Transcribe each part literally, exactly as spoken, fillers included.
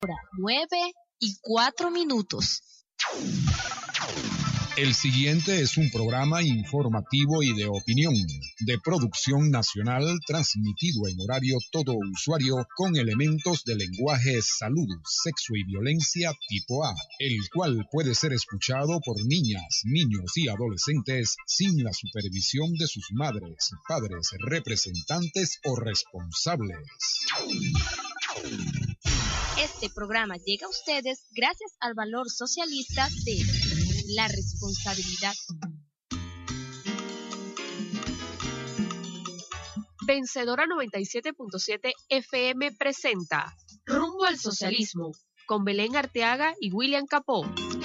Nueve y cuatro minutos. El siguiente es un programa informativo y de opinión, de producción nacional, transmitido en horario todo usuario, con elementos de lenguaje, salud, sexo y violencia tipo A, el cual puede ser escuchado por niñas, niños y adolescentes sin la supervisión de sus madres, padres, representantes o responsables. Este programa llega a ustedes gracias al valor socialista de la responsabilidad. Vencedora noventa y siete punto siete F M presenta Rumbo al Socialismo con Belén Arteaga y William Capó.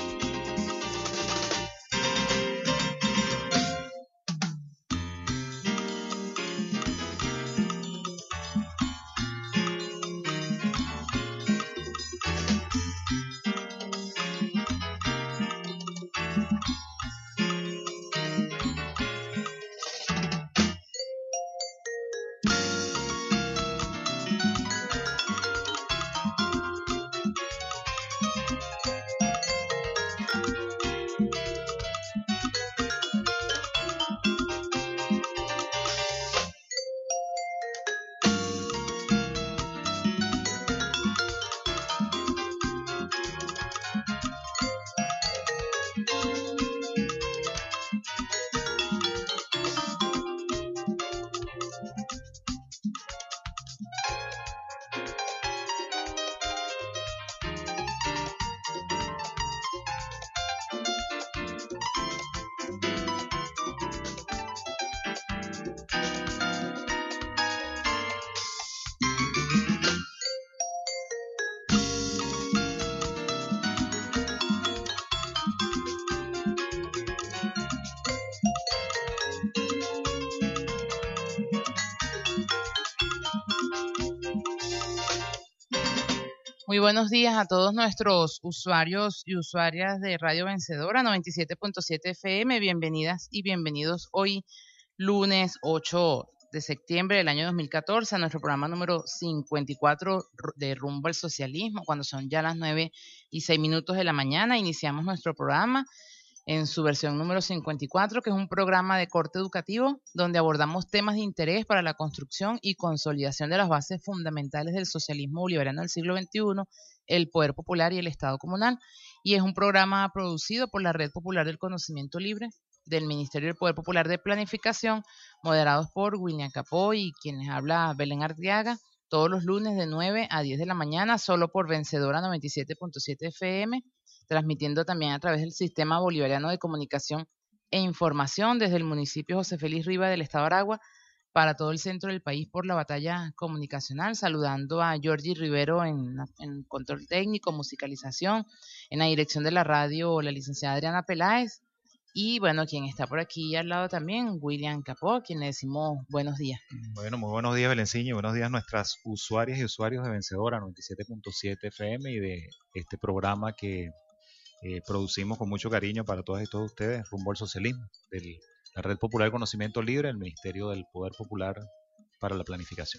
Muy buenos días a todos nuestros usuarios y usuarias de Radio Vencedora noventa y siete punto siete F M. Bienvenidas y bienvenidos hoy, lunes ocho de septiembre del año dos mil catorce, a nuestro programa número cincuenta y cuatro de Rumbo al Socialismo, cuando son ya las nueve y seis minutos de la mañana. Iniciamos nuestro programa en su versión número cincuenta y cuatro, que es un programa de corte educativo donde abordamos temas de interés para la construcción y consolidación de las bases fundamentales del socialismo bolivariano del siglo veintiuno, el poder popular y el Estado comunal. Y es un programa producido por la Red Popular del Conocimiento Libre del Ministerio del Poder Popular de Planificación, moderados por William Capó y quienes habla Belén Arteaga, todos los lunes de nueve a diez de la mañana, solo por Vencedora noventa y siete punto siete F M, transmitiendo también a través del Sistema Bolivariano de Comunicación e Información desde el municipio José Félix Riva del Estado Aragua para todo el centro del país por la batalla comunicacional, saludando a Georgie Rivero en, en control técnico, musicalización, en la dirección de la radio, la licenciada Adriana Peláez, y bueno, quien está por aquí al lado también, William Capó, quien le decimos buenos días. Bueno, muy buenos días, Belenciño, y buenos días a nuestras usuarias y usuarios de Vencedora noventa y siete punto siete F M y de este programa que Eh, producimos con mucho cariño para todas y todos ustedes, Rumbo al Socialismo, de la Red Popular de Conocimiento Libre, el Ministerio del Poder Popular para la Planificación.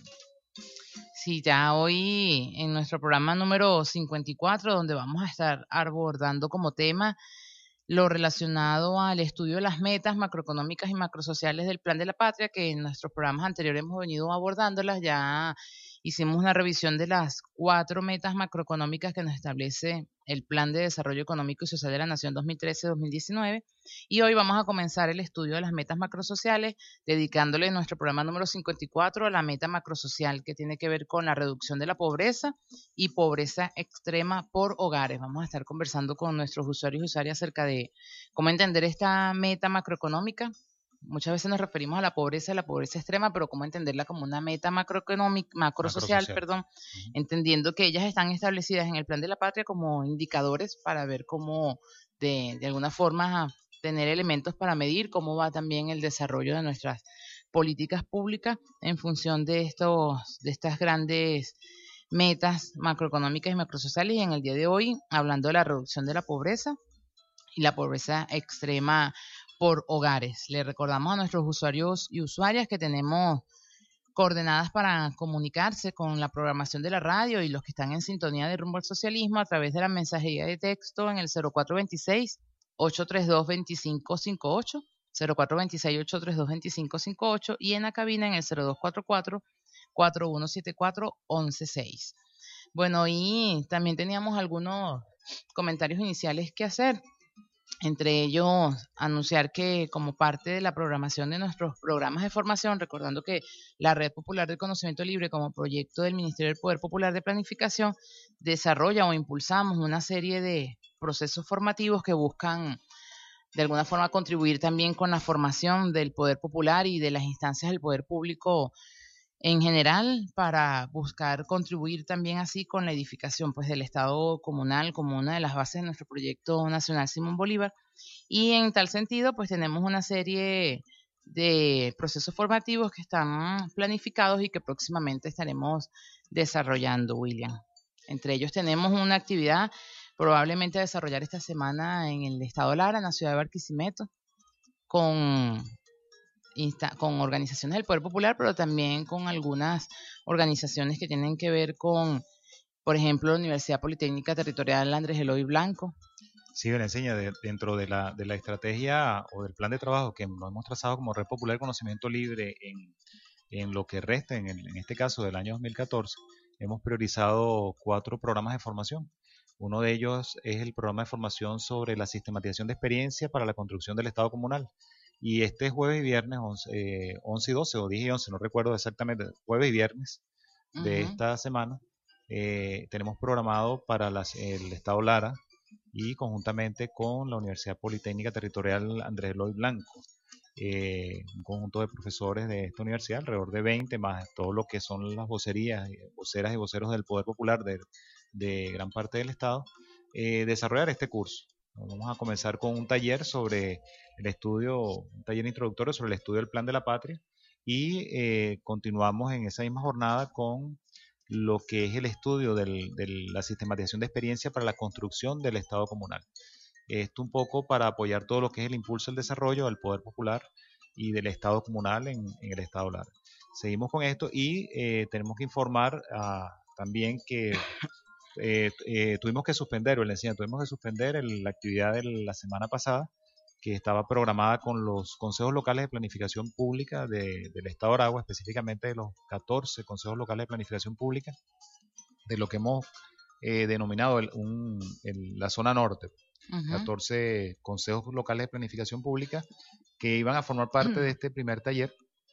Sí, ya hoy en nuestro programa número cincuenta y cuatro, donde vamos a estar abordando como tema lo relacionado al estudio de las metas macroeconómicas y macrosociales del Plan de la Patria, que en nuestros programas anteriores hemos venido abordándolas. Ya hicimos una revisión de las cuatro metas macroeconómicas que nos establece el Plan de Desarrollo Económico y Social de la Nación dos mil trece a dos mil diecinueve, y hoy vamos a comenzar el estudio de las metas macrosociales, dedicándole nuestro programa número cincuenta y cuatro a la meta macrosocial que tiene que ver con la reducción de la pobreza y pobreza extrema por hogares. Vamos a estar conversando con nuestros usuarios y usuarias acerca de cómo entender esta meta macroeconómica. Muchas veces nos referimos a la pobreza, a la pobreza extrema, pero cómo entenderla como una meta macroeconómica, macrosocial, macrosocial. perdón, uh-huh. Entendiendo que ellas están establecidas en el Plan de la Patria como indicadores para ver cómo, de, de alguna forma, tener elementos para medir cómo va también el desarrollo de nuestras políticas públicas en función de estos, de estas grandes metas macroeconómicas y macrosociales. Y en el día de hoy, hablando de la reducción de la pobreza y la pobreza extrema por hogares. Le recordamos a nuestros usuarios y usuarias que tenemos coordenadas para comunicarse con la programación de la radio y los que están en sintonía de Rumbo al Socialismo a través de la mensajería de texto en el cero cuatro veintiséis, ochocientos treinta y dos, veinticinco cincuenta y ocho, cero cuatro veintiséis, ochocientos treinta y dos, veinticinco cincuenta y ocho y en la cabina en el cero dos cuatro cuatro, cuatro uno siete cuatro, once seis. Bueno, y también teníamos algunos comentarios iniciales que hacer. Entre ellos, anunciar que como parte de la programación de nuestros programas de formación, recordando que la Red Popular del Conocimiento Libre como proyecto del Ministerio del Poder Popular de Planificación desarrolla o impulsamos una serie de procesos formativos que buscan de alguna forma contribuir también con la formación del poder popular y de las instancias del poder público en general, para buscar contribuir también así con la edificación pues del Estado comunal como una de las bases de nuestro proyecto nacional Simón Bolívar. Y en tal sentido pues tenemos una serie de procesos formativos que están planificados y que próximamente estaremos desarrollando, William. Entre ellos tenemos una actividad probablemente a desarrollar esta semana en el Estado Lara, en la ciudad de Barquisimeto, con con organizaciones del Poder Popular, pero también con algunas organizaciones que tienen que ver con, por ejemplo, la Universidad Politécnica Territorial Andrés Eloy Blanco. Sí, Belenceña, de, dentro de la, de la estrategia o del plan de trabajo que nos hemos trazado como Red Popular de Conocimiento Libre en, en lo que resta, en, el, en este caso del año dos mil catorce, hemos priorizado cuatro programas de formación. Uno de ellos es el programa de formación sobre la sistematización de experiencia para la construcción del Estado comunal. Y este jueves y viernes, once, eh, once y doce, o diez y once, no recuerdo exactamente, jueves y viernes de uh-huh. esta semana, eh, tenemos programado para las, el Estado Lara y conjuntamente con la Universidad Politécnica Territorial Andrés Eloy Blanco, eh, un conjunto de profesores de esta universidad, alrededor de veinte, más todo lo que son las vocerías, voceras y voceros del Poder Popular de, de gran parte del Estado, eh, desarrollar este curso. Vamos a comenzar con un taller sobre el estudio, un taller introductorio sobre el estudio del Plan de la Patria y eh, continuamos en esa misma jornada con lo que es el estudio del, de la sistematización de experiencia para la construcción del Estado comunal. Esto un poco para apoyar todo lo que es el impulso del desarrollo del Poder Popular y del Estado comunal en, en el Estado Lara. Seguimos con esto y eh, tenemos que informar uh, también que Eh, eh, tuvimos que suspender, Valencia, tuvimos que suspender el, la actividad de la semana pasada que estaba programada con los consejos locales de planificación pública de, del Estado de Aragua, específicamente de los catorce consejos locales de planificación pública, de lo que hemos eh, denominado el, un, el, la zona norte, uh-huh. catorce consejos locales de planificación pública que iban a formar parte uh-huh. de este primer taller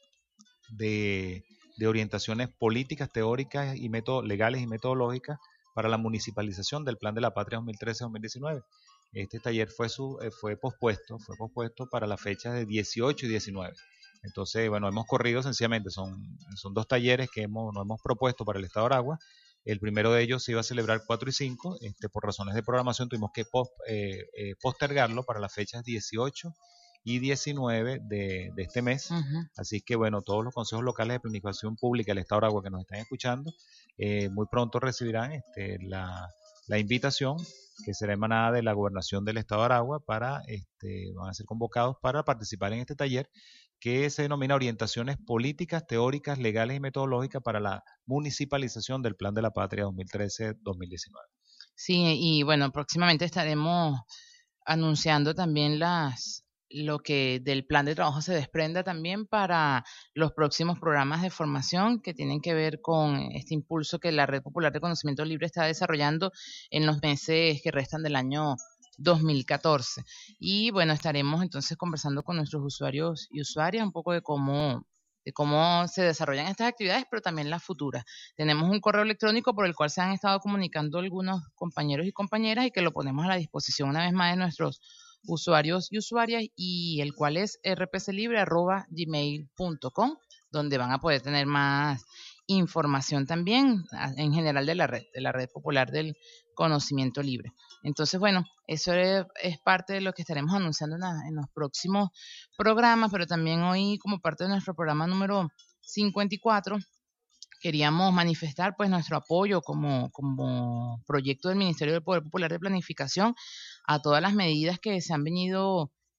de, de orientaciones políticas, teóricas y método, legales y metodológicas para la municipalización del Plan de la Patria dos mil trece a dos mil diecinueve. Este taller fue, su, eh, fue pospuesto, fue pospuesto para las fechas de dieciocho y diecinueve. Entonces, bueno, hemos corrido sencillamente, son, son dos talleres que hemos, nos hemos propuesto para el Estado de Aragua. El primero de ellos se iba a celebrar cuatro y cinco, este, por razones de programación tuvimos que post, eh, eh, postergarlo para las fechas dieciocho y diecinueve de, de este mes. Uh-huh. Así que, bueno, todos los consejos locales de planificación pública del Estado de Aragua que nos están escuchando, eh, muy pronto recibirán este, la, la invitación que será emanada de la Gobernación del Estado de Aragua para, este, van a ser convocados para participar en este taller que se denomina Orientaciones Políticas, Teóricas, Legales y Metodológicas para la Municipalización del Plan de la Patria dos mil trece a dos mil diecinueve. Sí, y bueno, próximamente estaremos anunciando también las lo que del plan de trabajo se desprenda también para los próximos programas de formación que tienen que ver con este impulso que la Red Popular de Conocimiento Libre está desarrollando en los meses que restan del año dos mil catorce. Y bueno, estaremos entonces conversando con nuestros usuarios y usuarias un poco de cómo, de cómo se desarrollan estas actividades, pero también las futuras. Tenemos un correo electrónico por el cual se han estado comunicando algunos compañeros y compañeras y que lo ponemos a la disposición una vez más de nuestros usuarios y usuarias, y el cual es r p c libre arroba gmail punto com, donde van a poder tener más información también en general de la red, de la Red Popular del Conocimiento Libre. Entonces, bueno, eso es, es parte de lo que estaremos anunciando en, la, en los próximos programas, pero también hoy, como parte de nuestro programa número cincuenta y cuatro, queríamos manifestar pues nuestro apoyo como, como proyecto del Ministerio del Poder Popular de Planificación a todas las medidas que se han venido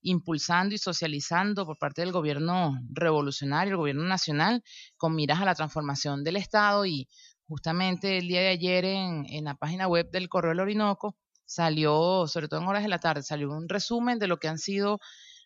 impulsando y socializando por parte del gobierno revolucionario, el gobierno nacional, con miras a la transformación del Estado. Y justamente el día de ayer en, en la página web del Correo del Orinoco salió, sobre todo en horas de la tarde, salió un resumen de lo que han sido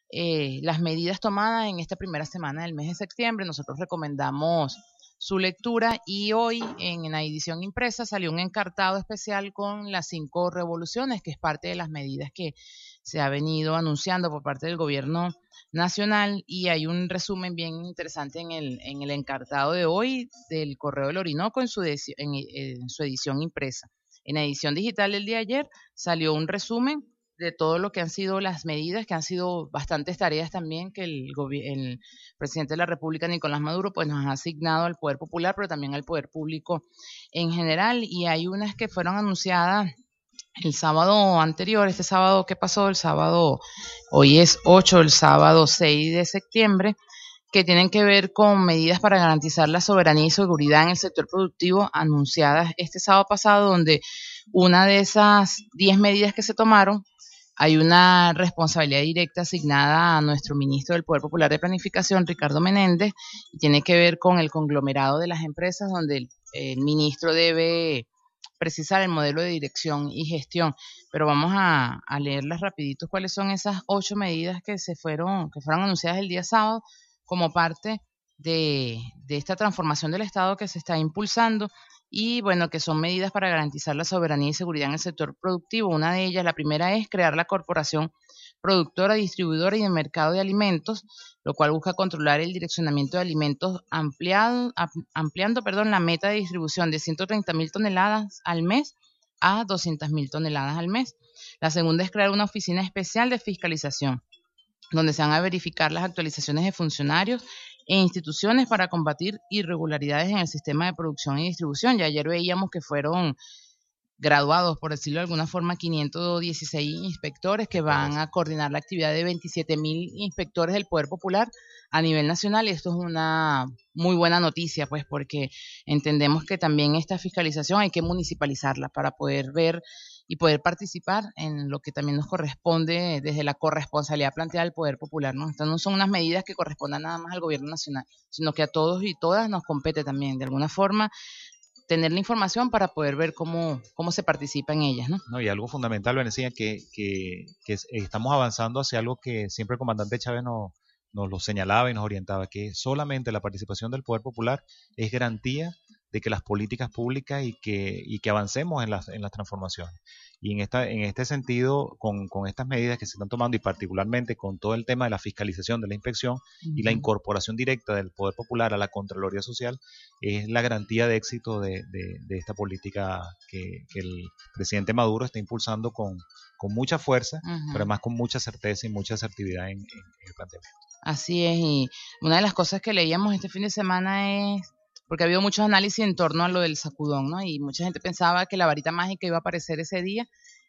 eh, las medidas tomadas en esta primera semana del mes de septiembre. Nosotros recomendamos su lectura y hoy en, en la edición impresa salió un encartado especial con las cinco revoluciones, que es parte de las medidas que se ha venido anunciando por parte del gobierno nacional, y hay un resumen bien interesante en el, en el encartado de hoy del Correo del Orinoco en su, en, en su edición impresa. En la edición digital del día de ayer salió un resumen de todo lo que han sido las medidas, que han sido bastantes tareas también que el, el presidente de la República, Nicolás Maduro, pues nos ha asignado al Poder Popular, pero también al Poder Público en general. Y hay unas que fueron anunciadas el sábado anterior, este sábado que pasó, el sábado, hoy es ocho, el sábado seis de septiembre, que tienen que ver con medidas para garantizar la soberanía y seguridad en el sector productivo, anunciadas este sábado pasado, donde una de esas diez medidas que se tomaron, hay una responsabilidad directa asignada a nuestro ministro del Poder Popular de Planificación, Ricardo Menéndez, y tiene que ver con el conglomerado de las empresas, donde el, el ministro debe precisar el modelo de dirección y gestión. Pero vamos a, a leerlas rapidito, cuáles son esas ocho medidas que se fueron, que fueron anunciadas el día sábado como parte de, de esta transformación del Estado que se está impulsando. Y bueno, que son medidas para garantizar la soberanía y seguridad en el sector productivo. Una de ellas, la primera, es crear la Corporación Productora, Distribuidora y de Mercado de Alimentos, lo cual busca controlar el direccionamiento de alimentos ampliado, ampliando perdón, la meta de distribución de ciento treinta mil toneladas al mes a doscientas mil toneladas al mes. La segunda es crear una oficina especial de fiscalización, donde se van a verificar las actualizaciones de funcionarios e instituciones para combatir irregularidades en el sistema de producción y distribución. Ya ayer veíamos que fueron graduados, por decirlo de alguna forma, quinientos dieciséis inspectores que van a coordinar la actividad de veintisiete mil inspectores del Poder Popular a nivel nacional, y esto es una muy buena noticia, pues, porque entendemos que también esta fiscalización hay que municipalizarla para poder ver y poder participar en lo que también nos corresponde desde la corresponsabilidad planteada al Poder Popular, ¿no? Estas no son unas medidas que correspondan nada más al gobierno nacional, sino que a todos y todas nos compete también, de alguna forma, tener la información para poder ver cómo, cómo se participa en ellas, ¿no? No, y algo fundamental, Venecia, que, que, que estamos avanzando hacia algo que siempre el comandante Chávez nos, nos lo señalaba y nos orientaba, que solamente la participación del Poder Popular es garantía de que las políticas públicas y que, y que avancemos en las, en las transformaciones. Y en, esta, en este sentido, con, con estas medidas que se están tomando y particularmente con todo el tema de la fiscalización, de la inspección uh-huh. y la incorporación directa del Poder Popular a la Contraloría Social, es la garantía de éxito de, de, de esta política que, que el presidente Maduro está impulsando con, con mucha fuerza, uh-huh. pero además con mucha certeza y mucha asertividad en, en, en el planteamiento. Así es, y una de las cosas que leíamos este fin de semana es, porque ha habido muchos análisis en torno a lo del sacudón, ¿no? Y mucha gente pensaba que la varita mágica iba a aparecer ese día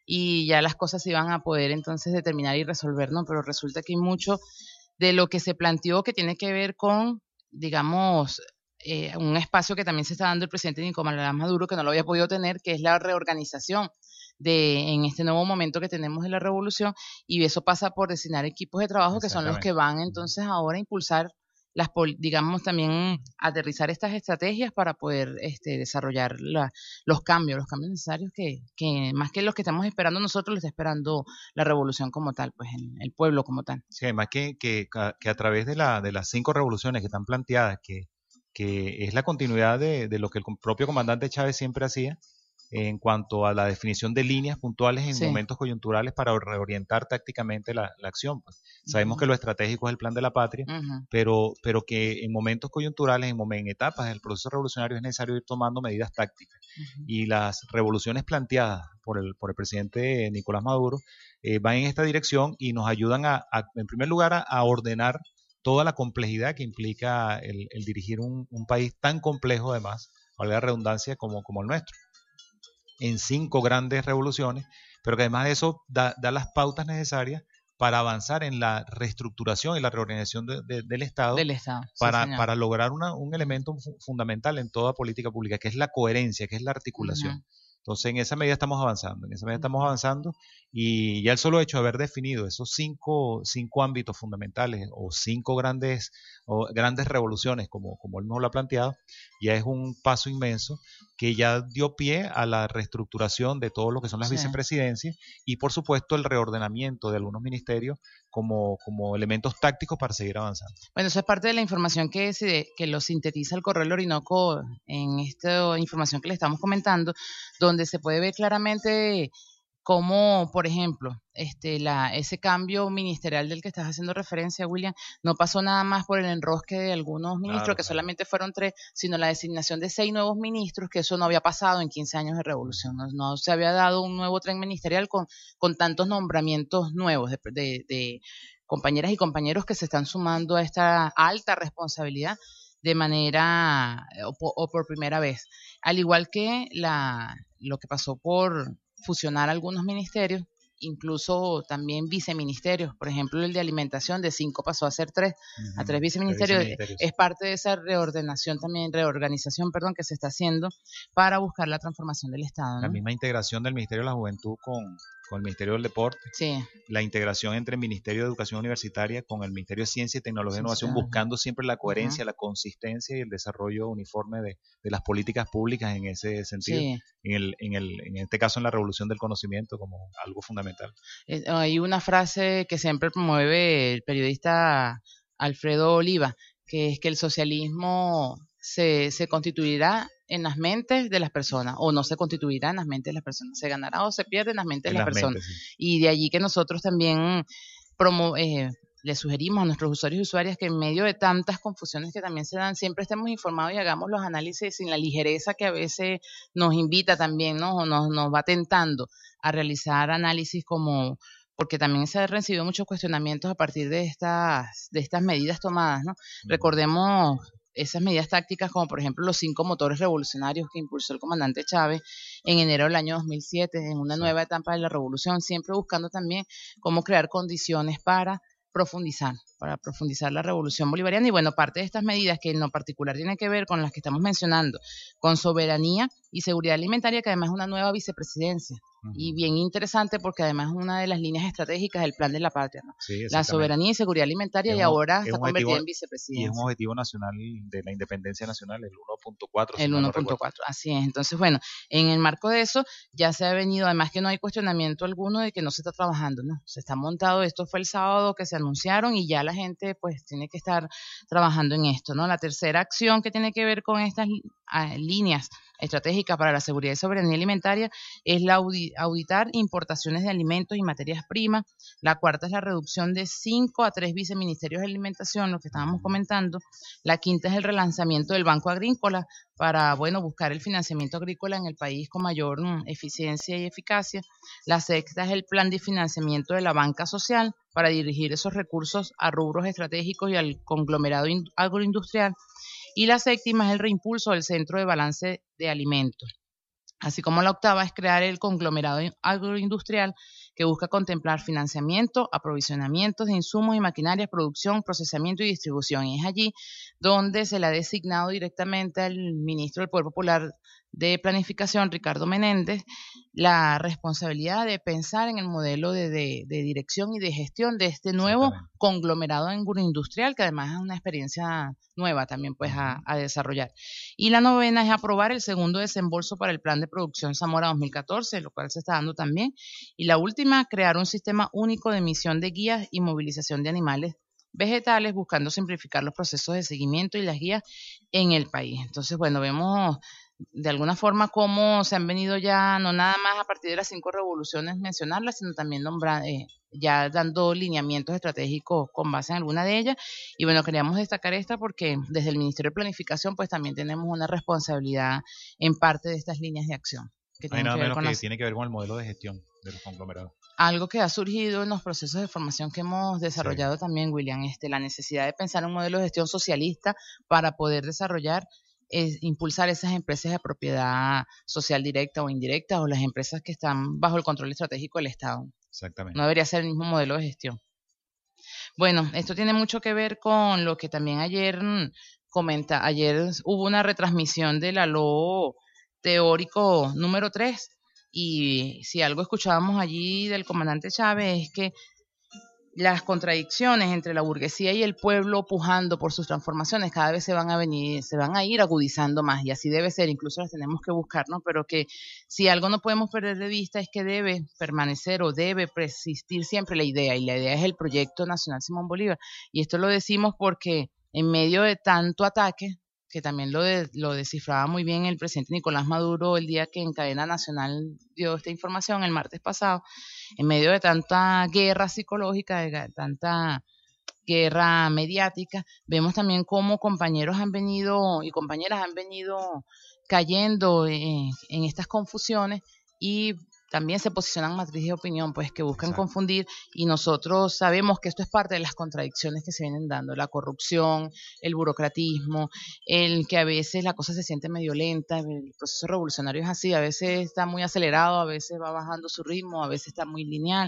y ya las cosas se iban a poder entonces determinar y resolver, ¿no? Pero resulta que hay mucho de lo que se planteó que tiene que ver con, digamos, eh, un espacio que también se está dando el presidente Nicolás Maduro, que no lo había podido tener, que es la reorganización de en este nuevo momento que tenemos de la revolución, y eso pasa por designar equipos de trabajo que son los que van entonces ahora a impulsar las, digamos, también aterrizar estas estrategias para poder este, desarrollar la, los cambios, los cambios necesarios que, que más que los que estamos esperando nosotros, lo está esperando la revolución como tal, pues el, el pueblo como tal. Sí, además que, que, que a través de, la, de las cinco revoluciones que están planteadas, que, que es la continuidad de, de lo que el propio comandante Chávez siempre hacía, en cuanto a la definición de líneas puntuales en sí. momentos coyunturales para reorientar tácticamente la, la acción. Pues. Sabemos uh-huh. que lo estratégico es el plan de la patria, uh-huh. pero, pero que en momentos coyunturales, en, en etapas del proceso revolucionario es necesario ir tomando medidas tácticas. Uh-huh. Y las revoluciones planteadas por el, por el presidente Nicolás Maduro eh, van en esta dirección y nos ayudan, a, a en primer lugar, a, a ordenar toda la complejidad que implica el, el dirigir un, un país tan complejo, además, valga la redundancia, como, como el nuestro, en cinco grandes revoluciones, pero que además de eso da, da las pautas necesarias para avanzar en la reestructuración y la reorganización de, de, del Estado, del Estado para, sí, para lograr una, un elemento fu- fundamental en toda política pública, que es la coherencia, que es la articulación. Uh-huh. Entonces, en esa medida estamos avanzando, en esa medida estamos avanzando y ya el solo hecho de haber definido esos cinco, cinco ámbitos fundamentales o cinco grandes, o grandes revoluciones, como, como él nos lo ha planteado, ya es un paso inmenso que ya dio pie a la reestructuración de todo lo que son las sí. vicepresidencias y, por supuesto, el reordenamiento de algunos ministerios como, como elementos tácticos para seguir avanzando. Bueno, eso es parte de la información que, se, que lo sintetiza el Correo del Orinoco en esta información que le estamos comentando, donde se puede ver claramente cómo, por ejemplo, este, la, ese cambio ministerial del que estás haciendo referencia, William, no pasó nada más por el enrosque de algunos ministros, claro, que claro. solamente fueron tres, sino la designación de seis nuevos ministros, que eso no había pasado en quince años de revolución. No, no se había dado un nuevo tren ministerial con, con tantos nombramientos nuevos de, de, de compañeras y compañeros que se están sumando a esta alta responsabilidad de manera o, o por primera vez. Al igual que la, lo que pasó por fusionar algunos ministerios, incluso también viceministerios, por ejemplo el de alimentación de cinco pasó a ser tres, uh-huh. a tres viceministerios, viceministerios, es parte de esa reordenación también, reorganización, perdón, que se está haciendo para buscar la transformación del Estado, ¿no? La misma integración del Ministerio de la Juventud con, con el Ministerio del Deporte, sí. la integración entre el Ministerio de Educación Universitaria con el Ministerio de Ciencia y Tecnología e Innovación, sí, sí. buscando siempre la coherencia, uh-huh. la consistencia y el desarrollo uniforme de, de las políticas públicas en ese sentido, sí. en, el, en, el, en este caso en la revolución del conocimiento como algo fundamental. Eh, hay una frase que siempre promueve el periodista Alfredo Oliva, que es que el socialismo se, se constituirá en las mentes de las personas, o no se constituirá en las mentes de las personas, se ganará o se pierde en las mentes en de las, las personas. Mentes, sí. Y de allí que nosotros también promo, eh, le sugerimos a nuestros usuarios y usuarias que en medio de tantas confusiones que también se dan, siempre estemos informados y hagamos los análisis sin la ligereza que a veces nos invita también, ¿no? O nos, nos va tentando a realizar análisis como, porque también se han recibido muchos cuestionamientos a partir de estas, de estas medidas tomadas, ¿no? Mm. Recordemos esas medidas tácticas como por ejemplo los cinco motores revolucionarios que impulsó el comandante Chávez en enero del año dos mil siete, en una sí. nueva etapa de la revolución, siempre buscando también cómo crear condiciones para profundizar, para profundizar la revolución bolivariana. Y bueno, parte de estas medidas que en lo particular tienen que ver con las que estamos mencionando, con soberanía y seguridad alimentaria, que además es una nueva vicepresidencia. Uh-huh. Y bien interesante porque además es una de las líneas estratégicas del Plan de la Patria, ¿no? Sí, la soberanía y seguridad alimentaria, es y ahora un, está convertida en vicepresidencia. Y es un objetivo nacional de la independencia nacional, el uno punto cuatro. El uno punto cuatro, así es. Entonces, bueno, en el marco de eso ya se ha venido, además que no hay cuestionamiento alguno de que no se está trabajando, ¿no? Se está montado, esto fue el sábado que se anunciaron y ya la gente pues tiene que estar trabajando en esto, ¿no? La tercera acción que tiene que ver con estas uh, líneas estratégicas para la seguridad y soberanía alimentaria es la audi- auditar importaciones de alimentos y materias primas. La cuarta es la reducción de cinco a tres viceministerios de alimentación, lo que estábamos comentando. La quinta es el relanzamiento del Banco Agrícola para, bueno, buscar el financiamiento agrícola en el país con mayor mm, eficiencia y eficacia. La sexta es el plan de financiamiento de la banca social para dirigir esos recursos a rubros estratégicos y al conglomerado in- agroindustrial. Y la séptima es el reimpulso del Centro de Balance de Alimentos. Así como la octava es crear el conglomerado agroindustrial que busca contemplar financiamiento, aprovisionamientos de insumos y maquinarias, producción, procesamiento y distribución. Y es allí donde se le ha designado directamente al ministro del Poder Popular de Planificación, Ricardo Menéndez, la responsabilidad de pensar en el modelo de, de, de dirección y de gestión de este nuevo conglomerado agroindustrial, que además es una experiencia nueva también pues a, a desarrollar. Y la novena es aprobar el segundo desembolso para el Plan de Producción Zamora dos mil catorce, lo cual se está dando también. Y la última, crear un sistema único de emisión de guías y movilización de animales vegetales, buscando simplificar los procesos de seguimiento y las guías en el país. Entonces, bueno, vemos de alguna forma cómo se han venido ya, no nada más a partir de las cinco revoluciones mencionarlas, sino también nombrar, eh, ya dando lineamientos estratégicos con base en alguna de ellas. Y bueno, queríamos destacar esta porque desde el Ministerio de Planificación pues también tenemos una responsabilidad en parte de estas líneas de acción. Que no hay nada que menos que las... tiene que ver con el modelo de gestión de los conglomerados. Algo que ha surgido en los procesos de formación que hemos desarrollado sí. también, William, este, la necesidad de pensar en un modelo de gestión socialista para poder desarrollar es impulsar esas empresas de propiedad social directa o indirecta o las empresas que están bajo el control estratégico del Estado. Exactamente. No debería ser el mismo modelo de gestión. Bueno, esto tiene mucho que ver con lo que también ayer comenta, ayer hubo una retransmisión de la L O teórico número tres, y si algo escuchábamos allí del comandante Chávez es que las contradicciones entre la burguesía y el pueblo pujando por sus transformaciones cada vez se van a venir, se van a ir agudizando más, y así debe ser, incluso las tenemos que buscar, ¿no? Pero que si algo no podemos perder de vista es que debe permanecer o debe persistir siempre la idea, y la idea es el Proyecto Nacional Simón Bolívar. Y esto lo decimos porque en medio de tanto ataque, que también lo, de, lo descifraba muy bien el presidente Nicolás Maduro el día que en cadena nacional dio esta información el martes pasado, en medio de tanta guerra psicológica, de tanta guerra mediática, vemos también cómo compañeros han venido y compañeras han venido cayendo en, en estas confusiones, y también se posicionan matrices de opinión, pues que buscan Exacto. confundir, y nosotros sabemos que esto es parte de las contradicciones que se vienen dando, la corrupción, el burocratismo, el que a veces la cosa se siente medio lenta, el proceso revolucionario es así, a veces está muy acelerado, a veces va bajando su ritmo, a veces está muy lineal,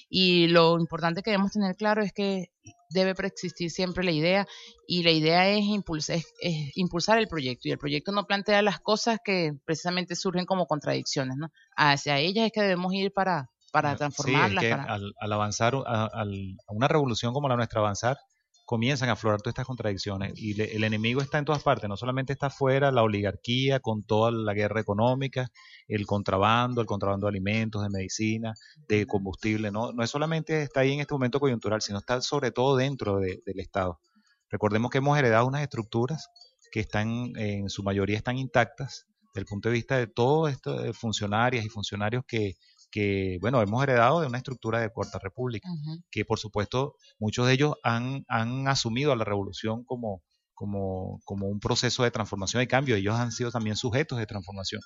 y lo importante que debemos tener claro es que debe preexistir siempre la idea, y la idea es impulsar, es, es impulsar el proyecto, y el proyecto no plantea las cosas que precisamente surgen como contradicciones, ¿no? Hacia ellas es que debemos ir para, para transformarlas. Sí, es que para... Al, al avanzar, a, al, a una revolución como la nuestra avanzar, comienzan a aflorar todas estas contradicciones, y le, el enemigo está en todas partes, no solamente está afuera, la oligarquía con toda la guerra económica, el contrabando, el contrabando de alimentos, de medicina, de combustible, no, no es solamente está ahí en este momento coyuntural, sino está sobre todo dentro de, del Estado. Recordemos que hemos heredado unas estructuras que están, en su mayoría están intactas, desde el punto de vista de todos estos funcionarias y funcionarios que que, bueno, hemos heredado de una estructura de Cuarta República, uh-huh. que por supuesto muchos de ellos han, han asumido a la revolución como, como, como un proceso de transformación y cambio, ellos han sido también sujetos de transformación,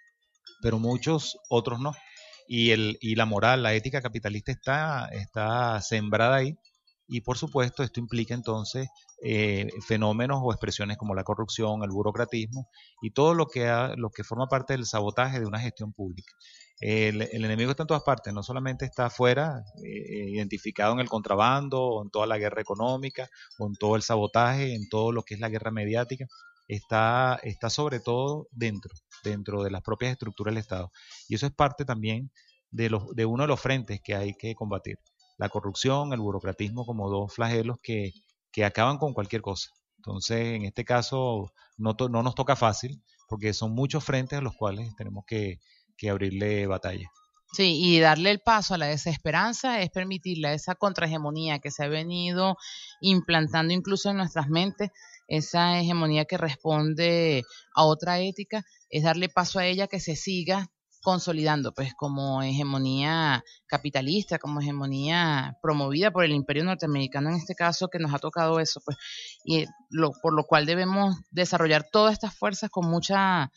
pero muchos otros no, y, el, y la moral, la ética capitalista está, está sembrada ahí, y por supuesto esto implica entonces eh, fenómenos o expresiones como la corrupción, el burocratismo y todo lo que, ha, lo que forma parte del sabotaje de una gestión pública. El, el enemigo está en todas partes, no solamente está afuera, eh, identificado en el contrabando, o en toda la guerra económica, o en todo el sabotaje, en todo lo que es la guerra mediática, está, está sobre todo dentro, dentro de las propias estructuras del Estado. Y eso es parte también de, los, de uno de los frentes que hay que combatir. La corrupción, el burocratismo como dos flagelos que, que acaban con cualquier cosa. Entonces, en este caso, no, to, no nos toca fácil, porque son muchos frentes a los cuales tenemos que que abrirle batalla. Sí, y darle el paso a la desesperanza es permitirle a esa contrahegemonía que se ha venido implantando incluso en nuestras mentes, esa hegemonía que responde a otra ética, es darle paso a ella que se siga consolidando, pues como hegemonía capitalista, como hegemonía promovida por el imperio norteamericano en este caso, que nos ha tocado eso, pues, y lo, por lo cual debemos desarrollar todas estas fuerzas con mucha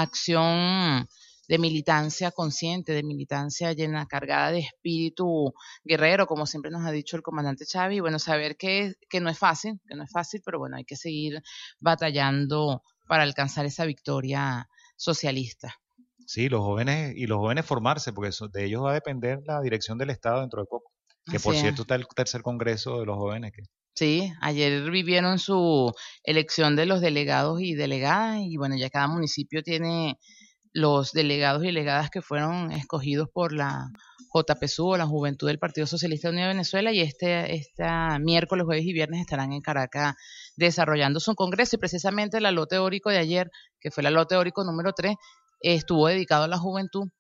acción de militancia consciente, de militancia llena, cargada de espíritu guerrero, como siempre nos ha dicho el comandante Chávez, y bueno, saber que, que no es fácil, que no es fácil, pero bueno, hay que seguir batallando para alcanzar esa victoria socialista. Sí, los jóvenes, y los jóvenes formarse, porque eso, de ellos va a depender la dirección del Estado dentro de poco, que Así por es. cierto está el tercer congreso de los jóvenes. Que... Sí, ayer vivieron su elección de los delegados y delegadas, y bueno, ya cada municipio tiene los delegados y delegadas que fueron escogidos por la J P S U, o la Juventud del Partido Socialista Unido de Venezuela, y este, este miércoles, jueves y viernes estarán en Caracas desarrollando su congreso, y precisamente el aló teórico de ayer, que fue el aló teórico número tres, estuvo dedicado a la juventud,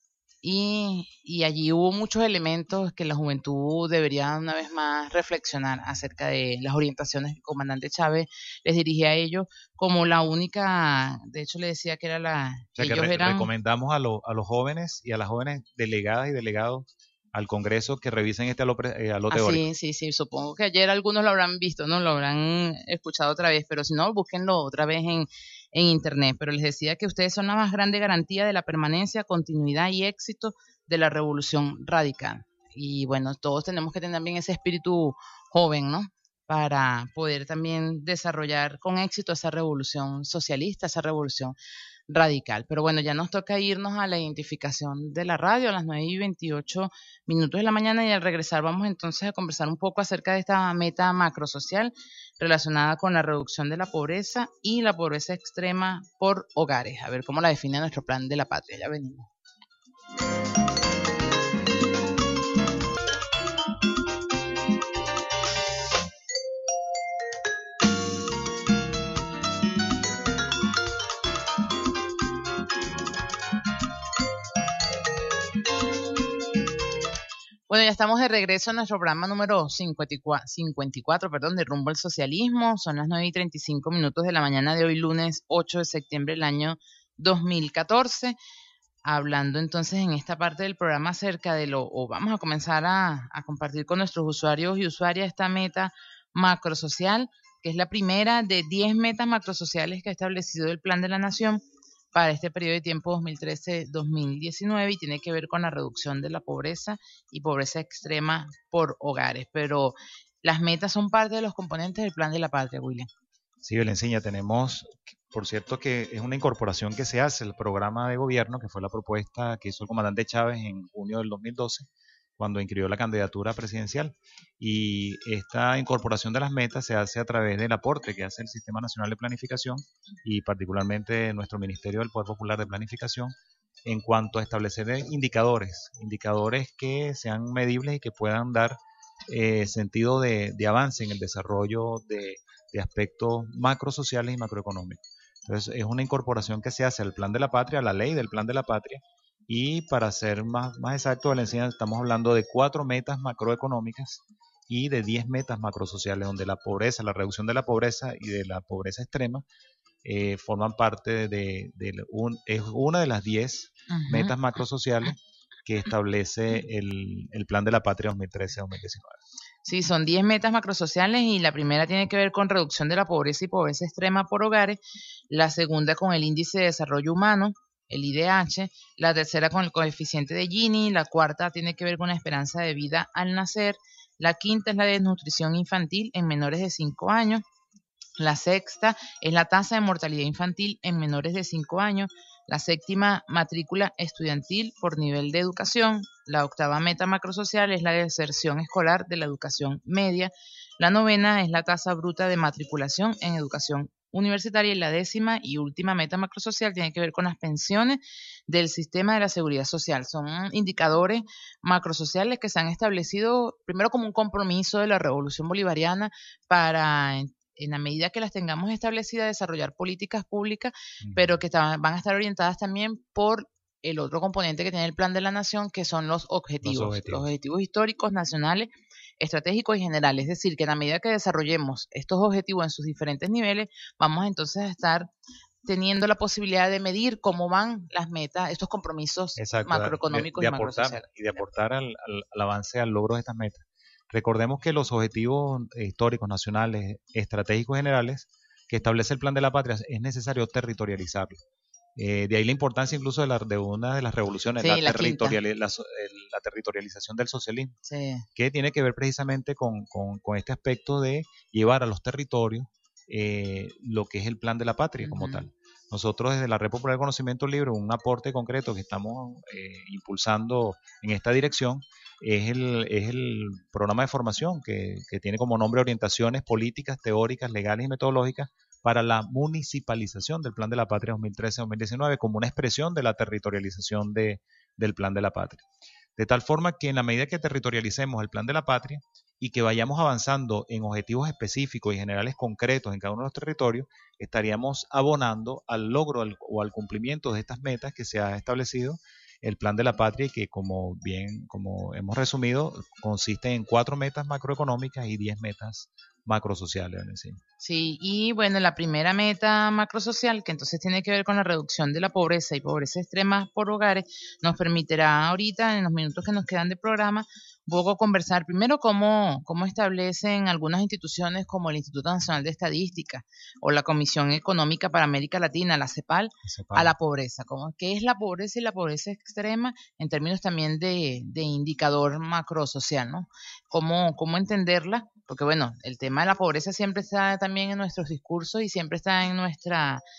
y, y allí hubo muchos elementos que la juventud debería una vez más reflexionar acerca de las orientaciones que el comandante Chávez les dirigía a ellos, como la única, de hecho le decía que era la... O sea, ellos que re eran, recomendamos a, lo, a los jóvenes y a las jóvenes delegadas y delegados al Congreso que revisen este aló, eh, aló teórico. Ah, sí, sí, sí, supongo que ayer algunos lo habrán visto, ¿no? Lo habrán escuchado otra vez, pero si no, búsquenlo otra vez en... en internet, pero les decía que ustedes son la más grande garantía de la permanencia, continuidad y éxito de la revolución radical. Y bueno, todos tenemos que tener también ese espíritu joven, ¿no? Para poder también desarrollar con éxito esa revolución socialista, esa revolución radical. Pero bueno, ya nos toca irnos a la identificación de la radio a las nueve y veintiocho minutos de la mañana, y al regresar vamos entonces a conversar un poco acerca de esta meta macrosocial relacionada con la reducción de la pobreza y la pobreza extrema por hogares. A ver cómo la define nuestro plan de la patria. Ya venimos. Bueno, ya estamos de regreso a nuestro programa número cincuenta y cuatro, cincuenta y cuatro, perdón, de Rumbo al Socialismo. Son las nueve y treinta y cinco minutos de la mañana de hoy, lunes ocho de septiembre del año dos mil catorce. Hablando entonces en esta parte del programa acerca de lo, o vamos a comenzar a, a compartir con nuestros usuarios y usuarias esta meta macrosocial, que es la primera de diez metas macrosociales que ha establecido el Plan de la Nación para este periodo de tiempo dos mil trece a dos mil diecinueve, y tiene que ver con la reducción de la pobreza y pobreza extrema por hogares. Pero las metas son parte de los componentes del Plan de la Patria, William. Sí, Belensiña, tenemos, por cierto, que es una incorporación que se hace al programa de gobierno, que fue la propuesta que hizo el comandante Chávez en junio del dos mil doce, cuando inscribió la candidatura presidencial. Y esta incorporación de las metas se hace a través del aporte que hace el Sistema Nacional de Planificación y particularmente nuestro Ministerio del Poder Popular de Planificación, en cuanto a establecer indicadores, indicadores que sean medibles y que puedan dar eh, sentido de, de avance en el desarrollo de, de aspectos macrosociales y macroeconómicos. Entonces, es una incorporación que se hace al Plan de la Patria, a la ley del Plan de la Patria. Y para ser más, más exacto, Valencia, estamos hablando de cuatro metas macroeconómicas y de diez metas macrosociales, donde la pobreza, la reducción de la pobreza y de la pobreza extrema eh, forman parte de, de un, es una de las diez uh-huh. metas macrosociales que establece el, el Plan de la Patria dos mil trece a dos mil diecinueve. Sí, son diez metas macrosociales, y la primera tiene que ver con reducción de la pobreza y pobreza extrema por hogares, la segunda con el índice de desarrollo humano, el I D H, la tercera con el coeficiente de Gini, la cuarta tiene que ver con la esperanza de vida al nacer, la quinta es la desnutrición infantil en menores de cinco años, la sexta es la tasa de mortalidad infantil en menores de cinco años, la séptima, matrícula estudiantil por nivel de educación, la octava meta macrosocial es la deserción escolar de la educación media, la novena es la tasa bruta de matriculación en educación universitaria, y la décima y última meta macrosocial tiene que ver con las pensiones del sistema de la seguridad social. Son indicadores macrosociales que se han establecido primero como un compromiso de la Revolución Bolivariana para, en, en la medida que las tengamos establecidas, desarrollar políticas públicas, uh-huh. pero que van a estar orientadas también por el otro componente que tiene el Plan de la Nación, que son los objetivos, los objetivos, los objetivos históricos, nacionales, estratégicos y generales. Es decir, que en la medida que desarrollemos estos objetivos en sus diferentes niveles, vamos entonces a estar teniendo la posibilidad de medir cómo van las metas, estos compromisos Exacto, macroeconómicos de, de y macrosociales. Y de aportar al, al, al avance, al logro de estas metas. Recordemos que los objetivos históricos, nacionales, estratégicos y generales que establece el Plan de la Patria es necesario territorializarlos. Eh, de ahí la importancia incluso de, la, de una de las revoluciones, sí, la, la, territorial, la, la territorialización del socialismo, sí. que tiene que ver precisamente con, con, con este aspecto de llevar a los territorios eh, lo que es el Plan de la Patria uh-huh. como tal. Nosotros desde la Red Popular de Conocimiento Libre, un aporte concreto que estamos eh, impulsando en esta dirección es el, es el programa de formación que, que tiene como nombre Orientaciones Políticas, Teóricas, Legales y Metodológicas para la municipalización del Plan de la Patria dos mil trece a dos mil diecinueve, como una expresión de la territorialización de, del Plan de la Patria. De tal forma que en la medida que territorialicemos el Plan de la Patria y que vayamos avanzando en objetivos específicos y generales concretos en cada uno de los territorios, estaríamos abonando al logro al, o al cumplimiento de estas metas que se ha establecido el Plan de la Patria, y que como bien, como hemos resumido, consiste en cuatro metas macroeconómicas y diez metas macrosociales. ¿Sí? Sí, y bueno, la primera meta macrosocial, que entonces tiene que ver con la reducción de la pobreza y pobreza extrema por hogares, nos permitirá ahorita, en los minutos que nos quedan de programa, un poco conversar primero cómo, cómo establecen algunas instituciones como el Instituto Nacional de Estadística o la Comisión Económica para América Latina, la CEPAL, CEPAL. a la pobreza. ¿Cómo, ¿Qué es la pobreza y la pobreza extrema en términos también de, de indicador macrosocial, ¿no? ¿Cómo, cómo entenderla? Porque bueno, el tema de la pobreza siempre está también en nuestros discursos y siempre está en nuestra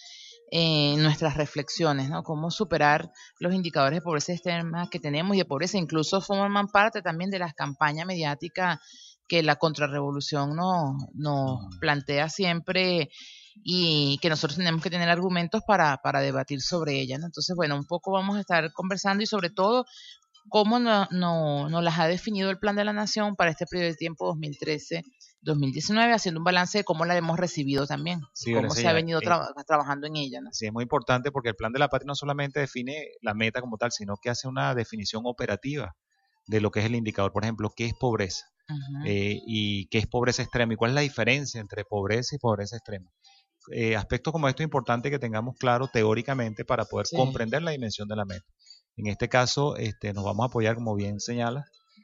eh, nuestras reflexiones, ¿no? Cómo superar los indicadores de pobreza extrema que tenemos y de pobreza, incluso forman parte también de las campañas mediáticas que la contrarrevolución nos, nos plantea siempre y que nosotros tenemos que tener argumentos para, para debatir sobre ellas, ¿no? Entonces, bueno, un poco vamos a estar conversando y sobre todo cómo nos no, no las ha definido el Plan de la Nación para este periodo de tiempo dos mil trece dos mil diecinueve, haciendo un balance de cómo la hemos recibido también, Sí, cómo Valencia, se ha venido eh, tra trabajando en ella, ¿no? Sí, es muy importante porque el Plan de la Patria no solamente define la meta como tal, sino que hace una definición operativa de lo que es el indicador. Por ejemplo, ¿qué es pobreza? Uh-huh. Eh, y qué es pobreza extrema y cuál es la diferencia entre pobreza y pobreza extrema. Eh, aspectos como esto es importante que tengamos claro teóricamente para poder Sí. comprender la dimensión de la meta. En este caso, este, nos vamos a apoyar, como bien señala,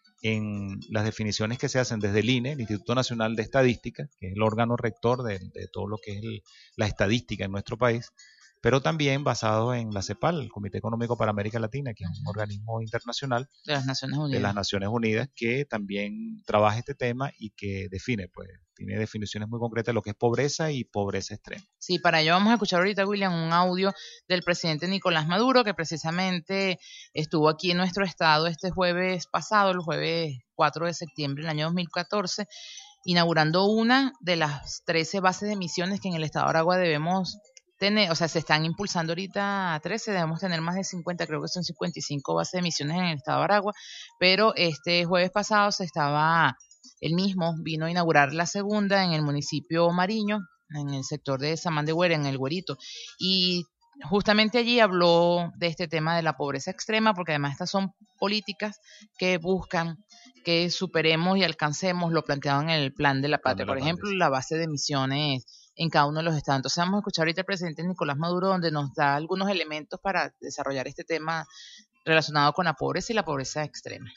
en las definiciones que se hacen desde el I N E, el Instituto Nacional de Estadística, que es el órgano rector de, de todo lo que es el, la estadística en nuestro país, pero también basado en la CEPAL, el Comité Económico para América Latina, que es un organismo internacional de las Naciones Unidas, de las Naciones Unidas que también trabaja este tema y que define, pues, tiene definiciones muy concretas de lo que es pobreza y pobreza extrema. Sí, para ello vamos a escuchar ahorita, William, un audio del presidente Nicolás Maduro, que precisamente estuvo aquí en nuestro estado este jueves pasado, el jueves cuatro de septiembre del año dos mil catorce, inaugurando una de las trece bases de emisiones que en el estado de Aragua debemos tener, o sea, se están impulsando ahorita a trece, debemos tener más de cincuenta, creo que son cincuenta y cinco bases de emisiones en el estado de Aragua, pero este jueves pasado se estaba, él mismo vino a inaugurar la segunda en el municipio Mariño, en el sector de Samán de Güera, en el Güerito, y justamente allí habló de este tema de la pobreza extrema, porque además estas son políticas que buscan que superemos y alcancemos lo planteado en el Plan de la Patria, por ejemplo, la base de emisiones en cada uno de los estados. Entonces vamos a escuchar ahorita al presidente Nicolás Maduro, donde nos da algunos elementos para desarrollar este tema relacionado con la pobreza y la pobreza extrema.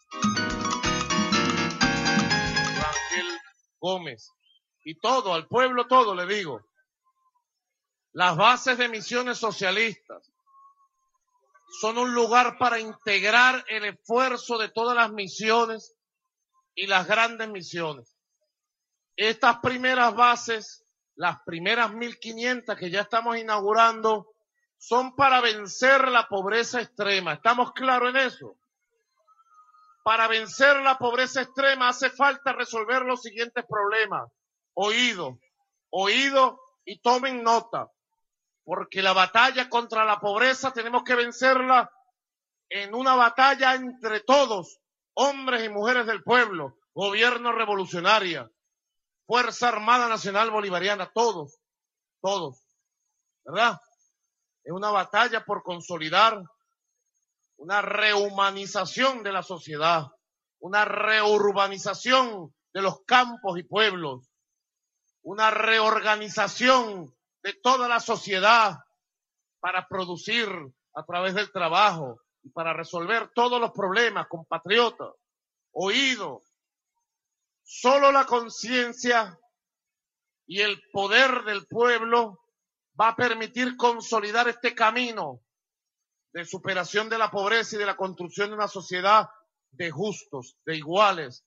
Ángel Gómez y todo, al pueblo todo le digo, las bases de misiones socialistas son un lugar para integrar el esfuerzo de todas las misiones y las grandes misiones. Estas primeras bases, las primeras mil quinientas que ya estamos inaugurando, son para vencer la pobreza extrema. ¿Estamos claros en eso? Para vencer la pobreza extrema hace falta resolver los siguientes problemas. Oído, oído y tomen nota, porque la batalla contra la pobreza tenemos que vencerla en una batalla entre todos, hombres y mujeres del pueblo, gobierno revolucionaria, Fuerza Armada Nacional Bolivariana, todos, todos, ¿verdad? Es una batalla por consolidar una rehumanización de la sociedad, una reurbanización de los campos y pueblos, una reorganización de toda la sociedad para producir a través del trabajo y para resolver todos los problemas, compatriotas. Oído, solo la conciencia y el poder del pueblo va a permitir consolidar este camino de superación de la pobreza y de la construcción de una sociedad de justos, de iguales.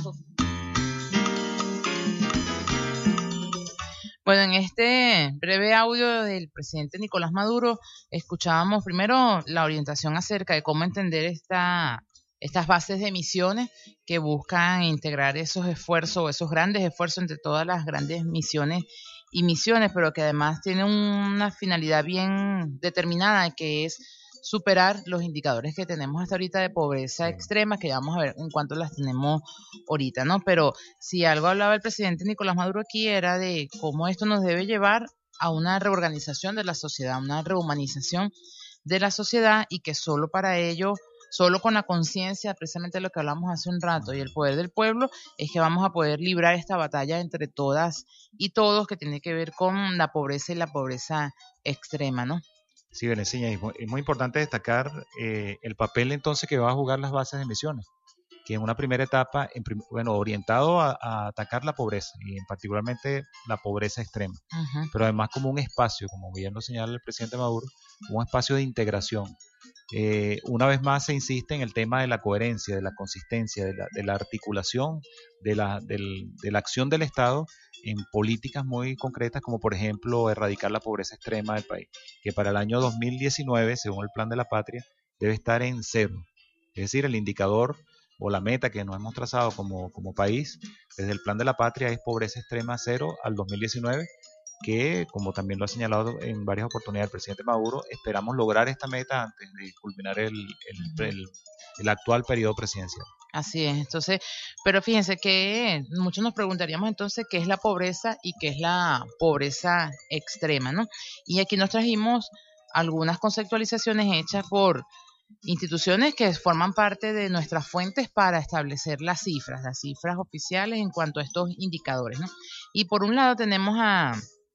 Bueno, en este breve audio del presidente Nicolás Maduro escuchábamos primero la orientación acerca de cómo entender esta, estas bases de emisiones que buscan integrar esos esfuerzos, esos grandes esfuerzos entre todas las grandes misiones y misiones, pero que además tienen una finalidad bien determinada, que es superar los indicadores que tenemos hasta ahorita de pobreza extrema, que vamos a ver en cuánto las tenemos ahorita, ¿no? Pero si algo hablaba el presidente Nicolás Maduro aquí era de cómo esto nos debe llevar a una reorganización de la sociedad, una rehumanización de la sociedad, y que solo para ello, solo con la conciencia, precisamente lo que hablamos hace un rato, y el poder del pueblo, es que vamos a poder librar esta batalla entre todas y todos, que tiene que ver con la pobreza y la pobreza extrema, ¿no? Sí, Beneseña, es muy, es muy importante destacar eh, el papel entonces que va a jugar las bases de emisiones. que en una primera etapa, en prim bueno, orientado a, a atacar la pobreza, y en particularmente la pobreza extrema, uh-huh. pero además como un espacio, como bien lo señala el presidente Maduro, un espacio de integración. Eh, una vez más se insiste en el tema de la coherencia, de la consistencia, de la, de la articulación, de la, del, de la acción del Estado en políticas muy concretas, como por ejemplo erradicar la pobreza extrema del país, que para el año dos mil diecinueve, según el Plan de la Patria, debe estar en cero. Es decir, el indicador o la meta que nos hemos trazado como, como país desde el Plan de la Patria es pobreza extrema cero al dos mil diecinueve, que, como también lo ha señalado en varias oportunidades el presidente Maduro, esperamos lograr esta meta antes de culminar el, el, el, el actual periodo presidencial. Así es, entonces, pero fíjense que muchos nos preguntaríamos entonces qué es la pobreza y qué es la pobreza extrema, ¿no? Y aquí nos trajimos algunas conceptualizaciones hechas por instituciones que forman parte de nuestras fuentes para establecer las cifras, las cifras oficiales en cuanto a estos indicadores, ¿no? Y por un lado tenemos a,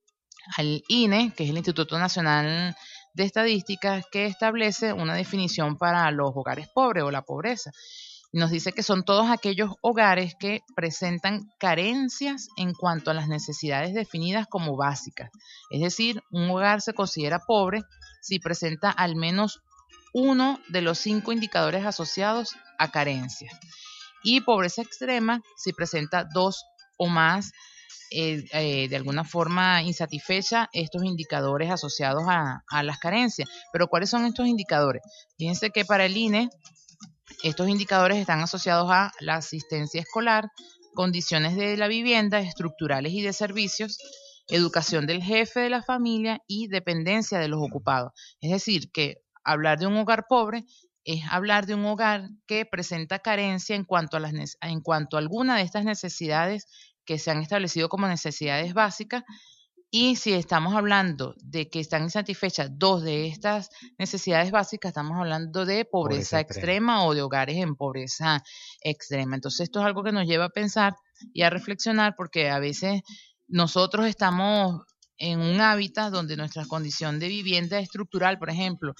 al I N E, que es el Instituto Nacional de Estadísticas, que establece una definición para los hogares pobres o la pobreza. Nos dice que son todos aquellos hogares que presentan carencias en cuanto a las necesidades definidas como básicas. Es decir, un hogar se considera pobre si presenta al menos uno de los cinco indicadores asociados a carencias. Y pobreza extrema si presenta dos o más, eh, eh, de alguna forma insatisfecha, estos indicadores asociados a, a las carencias. Pero ¿cuáles son estos indicadores? Fíjense que para el I N E, estos indicadores están asociados a la asistencia escolar, condiciones de la vivienda, estructurales y de servicios, educación del jefe de la familia y dependencia de los ocupados. Es decir, que hablar de un hogar pobre es hablar de un hogar que presenta carencia en cuanto a, las, en cuanto a alguna de estas necesidades que se han establecido como necesidades básicas. Y si estamos hablando de que están insatisfechas dos de estas necesidades básicas, estamos hablando de pobreza, pobreza extrema. extrema o de hogares en pobreza extrema. Entonces esto es algo que nos lleva a pensar y a reflexionar, porque a veces nosotros estamos en un hábitat donde nuestra condición de vivienda estructural, por ejemplo,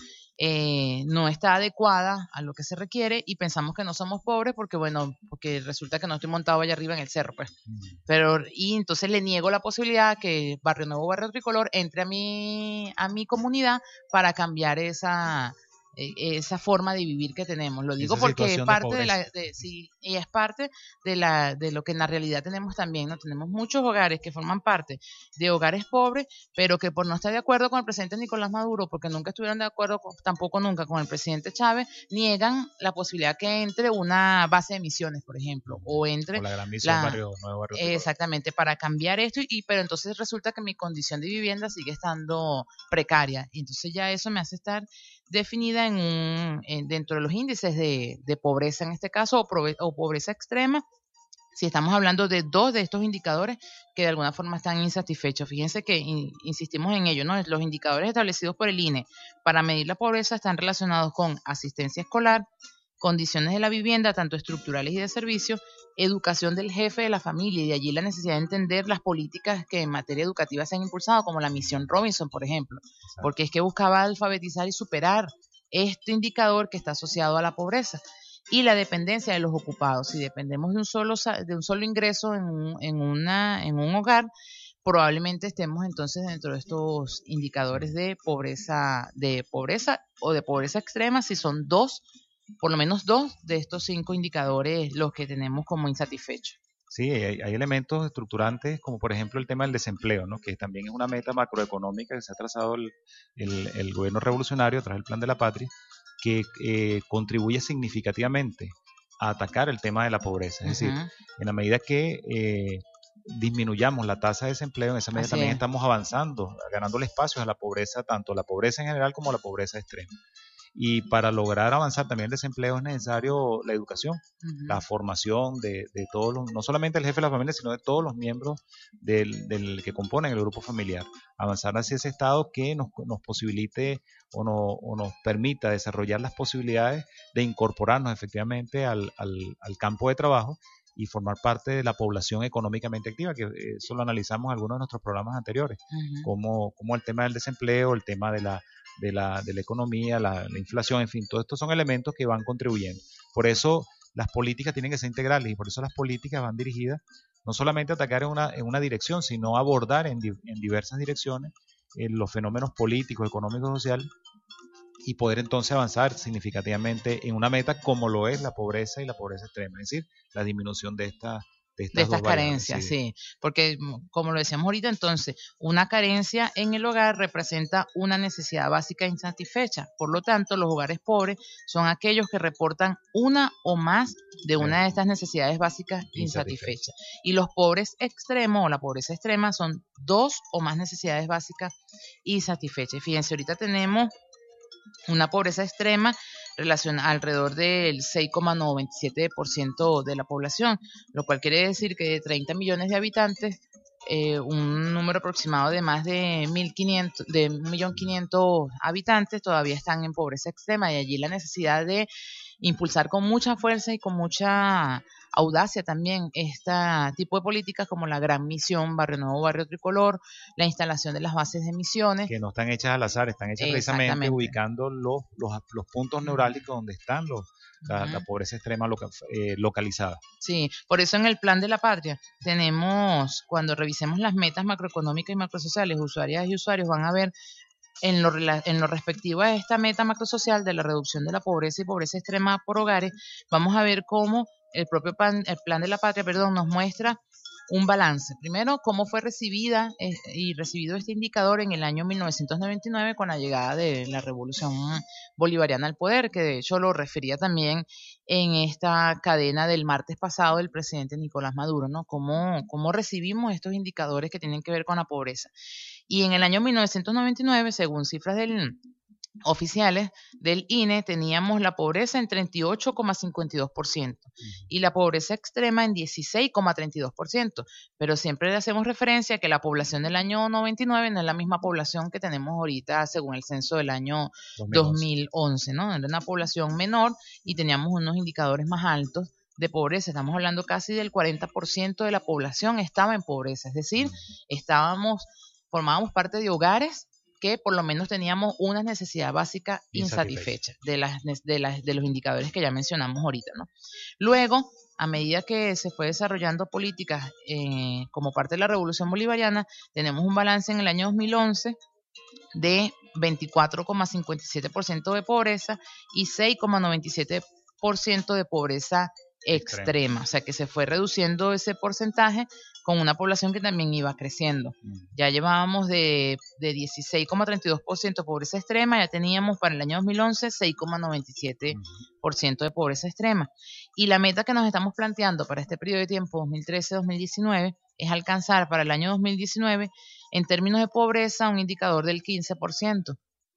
eh, no está adecuada a lo que se requiere y pensamos que no somos pobres porque, bueno, porque resulta que no estoy montado allá arriba en el cerro, pues. Mm. Pero, y entonces le niego la posibilidad que Barrio Nuevo, Barrio Tricolor entre a mi, a mi comunidad para cambiar esa... esa forma de vivir que tenemos. Lo digo porque es parte de, de la de, sí, y es parte de la de lo que en la realidad tenemos también, ¿no? Tenemos muchos hogares que forman parte de hogares pobres, pero que por no estar de acuerdo con el presidente Nicolás Maduro, porque nunca estuvieron de acuerdo con, tampoco nunca con el presidente Chávez, niegan la posibilidad que entre una base de emisiones, por ejemplo, o entre o la gran misión la, barrio, nuevo barrio exactamente, para cambiar esto, y, y pero entonces resulta que mi condición de vivienda sigue estando precaria, y entonces ya eso me hace estar definida en un, en, dentro de los índices de, de pobreza en este caso, o, prove, o pobreza extrema, si estamos hablando de dos de estos indicadores que de alguna forma están insatisfechos. Fíjense que in, insistimos en ello, ¿no? Los indicadores establecidos por el I N E para medir la pobreza están relacionados con asistencia escolar, condiciones de la vivienda, tanto estructurales y de servicio, educación del jefe de la familia, y de allí la necesidad de entender las políticas que en materia educativa se han impulsado, como la misión Robinson, por ejemplo, Exacto. porque es que buscaba alfabetizar y superar este indicador que está asociado a la pobreza. Y la dependencia de los ocupados. Si dependemos de un solo, de un solo ingreso en un, en una, en un hogar, probablemente estemos entonces dentro de estos indicadores de pobreza, de pobreza o de pobreza extrema, si son dos, por lo menos dos de estos cinco indicadores los que tenemos como insatisfechos. Sí, hay, hay elementos estructurantes como por ejemplo el tema del desempleo, ¿no? Que también es una meta macroeconómica que se ha trazado el, el, el gobierno revolucionario tras el Plan de la Patria, que eh, contribuye significativamente a atacar el tema de la pobreza. Es uh-huh. decir, en la medida que eh, disminuyamos la tasa de desempleo, en esa medida Así también es. estamos avanzando, ganándole espacios a la pobreza, tanto la pobreza en general como la pobreza extrema. Y para lograr avanzar también el desempleo es necesario la educación, uh-huh. la formación de, de todos los, no solamente el jefe de la familia, sino de todos los miembros del, del que componen el grupo familiar. Avanzar hacia ese estado que nos, nos posibilite o, no, o nos permita desarrollar las posibilidades de incorporarnos efectivamente al, al, al campo de trabajo y formar parte de la población económicamente activa, que eso lo analizamos en algunos de nuestros programas anteriores, uh-huh. como, como el tema del desempleo, el tema de la de la, de la economía, la, la inflación, en fin, todos estos son elementos que van contribuyendo. Por eso las políticas tienen que ser integrales y por eso las políticas van dirigidas no solamente a atacar en una, en una dirección, sino a abordar en, di, en diversas direcciones eh, los fenómenos políticos, económicos, sociales y poder entonces avanzar significativamente en una meta como lo es la pobreza y la pobreza extrema, es decir, la disminución de esta De estas, de estas dos carencias, sí. sí, porque como lo decíamos ahorita, entonces, una carencia en el hogar representa una necesidad básica insatisfecha. Por lo tanto, los hogares pobres son aquellos que reportan una o más de una de estas necesidades básicas insatisfechas. Y los pobres extremos o la pobreza extrema son dos o más necesidades básicas insatisfechas. Fíjense, ahorita tenemos una pobreza extrema relaciona alrededor del seis coma noventa y siete por ciento de la población, lo cual quiere decir que de treinta millones de habitantes, eh, un número aproximado de más de mil quinientos, de un millón quinientos habitantes todavía están en pobreza extrema, y allí la necesidad de impulsar con mucha fuerza y con mucha audacia también este tipo de políticas como la Gran Misión, Barrio Nuevo, Barrio Tricolor, la instalación de las bases de emisiones. Que no están hechas al azar, están hechas precisamente ubicando los, los, los puntos neurálgicos donde están los, la, uh-huh. la pobreza extrema loca, eh, localizada. Sí, por eso en el Plan de la Patria tenemos, cuando revisemos las metas macroeconómicas y macrosociales, usuarias y usuarios van a ver en lo, en lo respectivo a esta meta macrosocial de la reducción de la pobreza y pobreza extrema por hogares, vamos a ver cómo el propio plan, el plan de la patria, perdón, nos muestra un balance. Primero, cómo fue recibida eh, y recibido este indicador en el año mil novecientos noventa y nueve con la llegada de la revolución bolivariana al poder, que de hecho lo refería también en esta cadena del martes pasado del presidente Nicolás Maduro, ¿no? Cómo, cómo recibimos estos indicadores que tienen que ver con la pobreza. Y en el año mil novecientos noventa y nueve, según cifras del oficiales del I N E, teníamos la pobreza en treinta y ocho coma cincuenta y dos por ciento y la pobreza extrema en dieciséis coma treinta y dos por ciento, pero siempre le hacemos referencia a que la población del año noventa y nueve no es la misma población que tenemos ahorita según el censo del año dos mil once, ¿no? Era una población menor y teníamos unos indicadores más altos de pobreza. Estamos hablando casi del cuarenta por ciento de la población estaba en pobreza, es decir, estábamos, formábamos parte de hogares que por lo menos teníamos una necesidad básica insatisfecha de, las, de, las, de los indicadores que ya mencionamos ahorita, ¿no? Luego, a medida que se fue desarrollando políticas eh, como parte de la Revolución Bolivariana, tenemos un balance en el año dos mil once de veinticuatro coma cincuenta y siete por ciento de pobreza y seis coma noventa y siete por ciento de pobreza extrema. extrema, o sea que se fue reduciendo ese porcentaje con una población que también iba creciendo. Ya llevábamos de, de dieciséis coma treinta y dos por ciento de pobreza extrema, ya teníamos para el año dos mil once seis coma noventa y siete por ciento de pobreza extrema. Y la meta que nos estamos planteando para este periodo de tiempo dos mil trece a dos mil diecinueve es alcanzar para el año dos mil diecinueve, en términos de pobreza, un indicador del quince por ciento.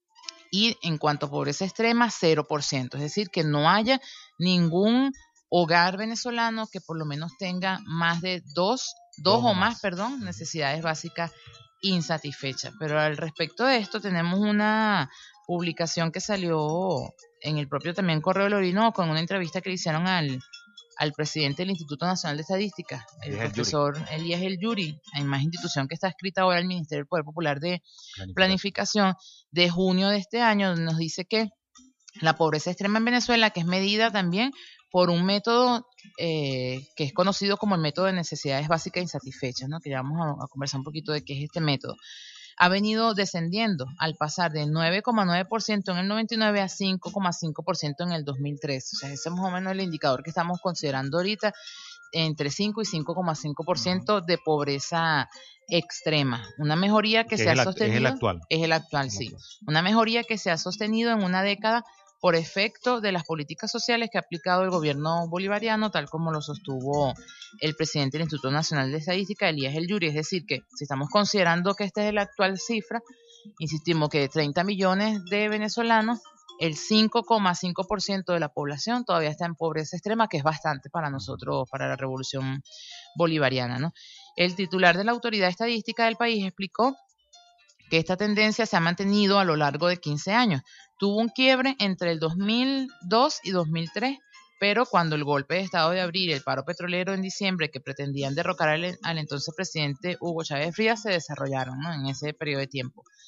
Y en cuanto a pobreza extrema, cero por ciento. Es decir, que no haya ningún hogar venezolano que por lo menos tenga más de dos Dos o más, perdón, necesidades básicas insatisfechas. Pero al respecto de esto tenemos una publicación que salió en el propio también Correo del Orinoco, con una entrevista que le hicieron al, al presidente del Instituto Nacional de Estadística, el Elías profesor el Elías El Yuri, hay más institución que está escrita ahora al Ministerio del Poder Popular de Planificación. Planificación de junio de este año, donde nos dice que la pobreza extrema en Venezuela, que es medida también por un método eh, que es conocido como el método de necesidades básicas insatisfechas, ¿no? Que ya vamos a, a conversar un poquito de qué es este método, ha venido descendiendo al pasar de nueve coma nueve por ciento en el noventa y nueve a cinco coma cinco por ciento en el dos mil trece. O sea, ese es más o menos el indicador que estamos considerando ahorita, entre cinco y cinco coma cinco por ciento de pobreza extrema. Una mejoría que, que se ha sostenido. Es el actual. Es el actual, sí. Una mejoría que se ha sostenido en una década por efecto de las políticas sociales que ha aplicado el gobierno bolivariano, tal como lo sostuvo el presidente del Instituto Nacional de Estadística, Elías El Yuri. Es decir, que si estamos considerando que esta es la actual cifra, insistimos que de treinta millones de venezolanos, el cinco coma cinco por ciento de la población todavía está en pobreza extrema, que es bastante para nosotros, para la revolución bolivariana, ¿no? El titular de la Autoridad Estadística del país explicó que esta tendencia se ha mantenido a lo largo de quince años. Tuvo un quiebre entre el dos mil dos y dos mil tres, pero cuando el golpe de Estado de abril y el paro petrolero en diciembre, que pretendían derrocar al, al entonces presidente Hugo Chávez Frías, se desarrollaron, ¿no? En ese periodo de tiempo.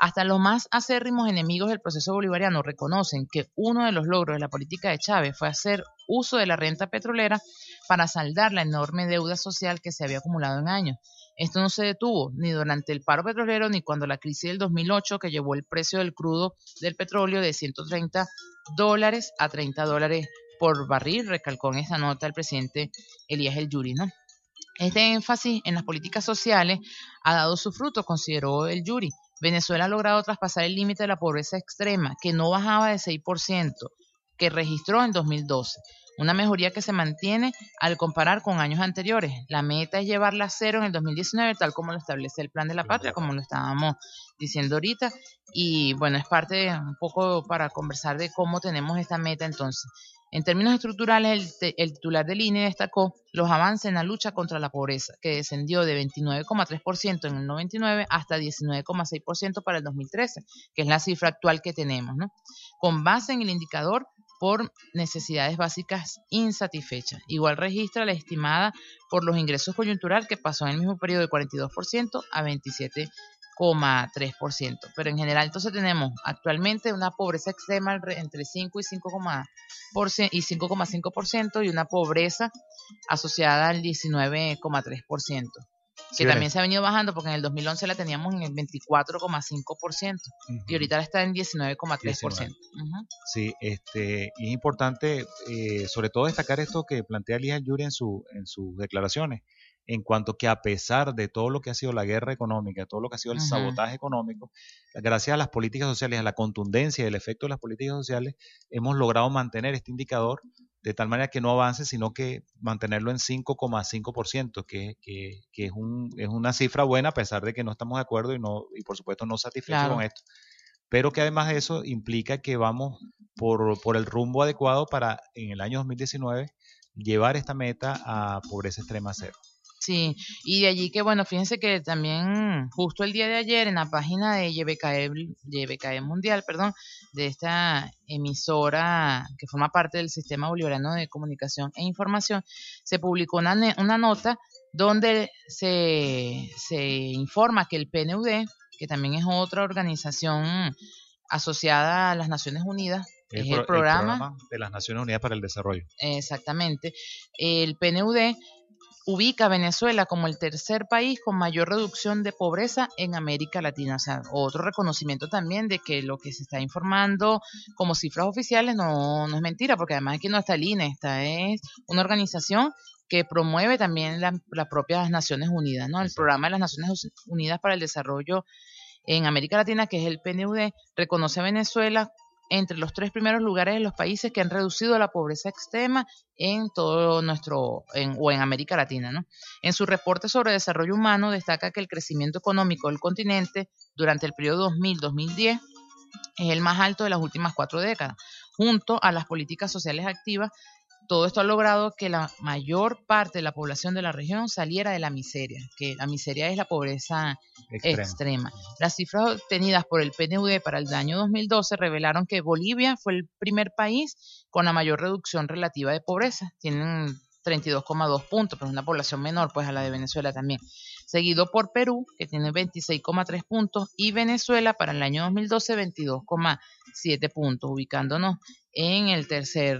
Hasta los más acérrimos enemigos del proceso bolivariano reconocen que uno de los logros de la política de Chávez fue hacer uso de la renta petrolera para saldar la enorme deuda social que se había acumulado en años. Esto no se detuvo ni durante el paro petrolero ni cuando la crisis del dos mil ocho, que llevó el precio del crudo del petróleo de ciento treinta dólares a treinta dólares por barril, recalcó en esta nota el presidente Elías El Yuri, ¿no? Este énfasis en las políticas sociales ha dado su fruto, consideró El Yuri. Venezuela ha logrado traspasar el límite de la pobreza extrema, que no bajaba de seis por ciento, que registró en dos mil doce. Una mejoría que se mantiene al comparar con años anteriores. La meta es llevarla a cero en el dos mil diecinueve, tal como lo establece el Plan de la Patria, como lo estábamos diciendo ahorita. Y bueno, es parte de, un poco para conversar de cómo tenemos esta meta entonces. En términos estructurales, el, el titular del I N E destacó los avances en la lucha contra la pobreza, que descendió de veintinueve coma tres por ciento en el noventa y nueve hasta diecinueve coma seis por ciento para el dos mil trece, que es la cifra actual que tenemos, ¿no? Con base en el indicador por necesidades básicas insatisfechas. Igual registra la estimada por los ingresos coyuntural, que pasó en el mismo periodo de cuarenta y dos por ciento a veintisiete coma tres por ciento. Pero en general entonces tenemos actualmente una pobreza extrema entre cinco y cinco coma cinco por ciento y una pobreza asociada al diecinueve coma tres por ciento. Que sí, también se ha venido bajando porque en el dos mil once la teníamos en el veinticuatro coma cinco por ciento uh-huh. y ahorita está en diecinueve coma tres por ciento. Uh-huh. Sí, este, y es importante eh, sobre todo destacar esto que plantea Elías El Yuri en, su, en sus declaraciones, en cuanto que a pesar de todo lo que ha sido la guerra económica, todo lo que ha sido el uh-huh. sabotaje económico, gracias a las políticas sociales, a la contundencia y el efecto de las políticas sociales, hemos logrado mantener este indicador de tal manera que no avance, sino que mantenerlo en cinco coma cinco por ciento, que, que, que es, un, es una cifra buena a pesar de que no estamos de acuerdo y, no, y por supuesto no satisfechos claro. con esto, pero que además de eso implica que vamos por, por el rumbo adecuado para en el año dos mil diecinueve llevar esta meta a pobreza extrema cero. Sí, y de allí que, bueno, fíjense que también justo el día de ayer en la página de Y B K E, Y B K E Mundial, perdón, de esta emisora que forma parte del Sistema Bolivariano de Comunicación e Información, se publicó una, una nota donde se, se informa que el P N U D, que también es otra organización asociada a las Naciones Unidas, el, es pro, el, programa, el programa de las Naciones Unidas para el Desarrollo. Exactamente, el P N U D ubica a Venezuela como el tercer país con mayor reducción de pobreza en América Latina. O sea, otro reconocimiento también de que lo que se está informando como cifras oficiales no, no es mentira, porque además aquí no está el I N E, esta es una organización que promueve también la, las propias Naciones Unidas, ¿no? El programa de las Naciones Unidas para el Desarrollo en América Latina, que es el P N U D, reconoce a Venezuela entre los tres primeros lugares de los países que han reducido la pobreza extrema en todo nuestro, en, o en América Latina, ¿no? En su reporte sobre desarrollo humano destaca que el crecimiento económico del continente durante el periodo dos mil a dos mil diez es el más alto de las últimas cuatro décadas, junto a las políticas sociales activas. Todo esto ha logrado que la mayor parte de la población de la región saliera de la miseria, que la miseria es la pobreza extrema. extrema. Las cifras obtenidas por el P N U D para el año dos mil doce revelaron que Bolivia fue el primer país con la mayor reducción relativa de pobreza. Tienen treinta y dos coma dos puntos, pero es una población menor pues a la de Venezuela también. Seguido por Perú, que tiene veintiséis coma tres puntos, y Venezuela para el año dos mil doce, veintidós coma siete puntos, ubicándonos en el tercer...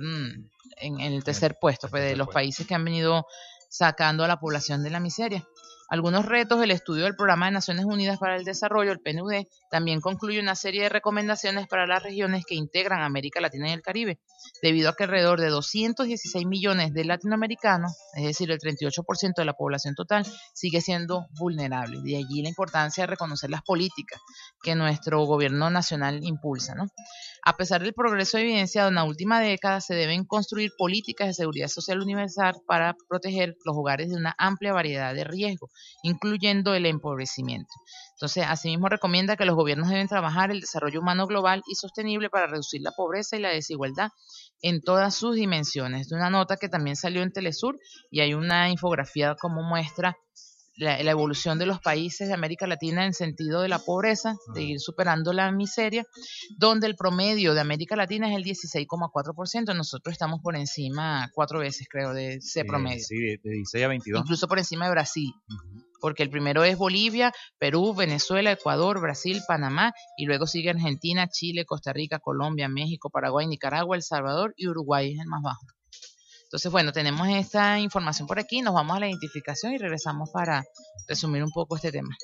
en el tercer puesto pues, de los países que han venido sacando a la población de la miseria. Algunos retos del estudio del Programa de Naciones Unidas para el Desarrollo, el P N U D, también concluye una serie de recomendaciones para las regiones que integran América Latina y el Caribe, debido a que alrededor de doscientos dieciséis millones de latinoamericanos, es decir, el treinta y ocho por ciento de la población total, sigue siendo vulnerable. De allí la importancia de reconocer las políticas que nuestro gobierno nacional impulsa, ¿no? A pesar del progreso evidenciado en la última década, se deben construir políticas de seguridad social universal para proteger los hogares de una amplia variedad de riesgos, incluyendo el empobrecimiento. Entonces, asimismo recomienda que los gobiernos deben trabajar el desarrollo humano global y sostenible para reducir la pobreza y la desigualdad en todas sus dimensiones. Es una nota que también salió en Telesur y hay una infografía como muestra la, la evolución de los países de América Latina en sentido de la pobreza, de ir superando la miseria, donde el promedio de América Latina es el dieciséis coma cuatro por ciento. Nosotros estamos por encima cuatro veces, creo, de ese promedio. Sí, de dieciséis a veintidós. Incluso por encima de Brasil. Uh-huh. porque el primero es Bolivia, Perú, Venezuela, Ecuador, Brasil, Panamá, y luego sigue Argentina, Chile, Costa Rica, Colombia, México, Paraguay, Nicaragua, El Salvador y Uruguay es el más bajo. Entonces, bueno, tenemos esta información por aquí, nos vamos a la identificación y regresamos para resumir un poco este tema.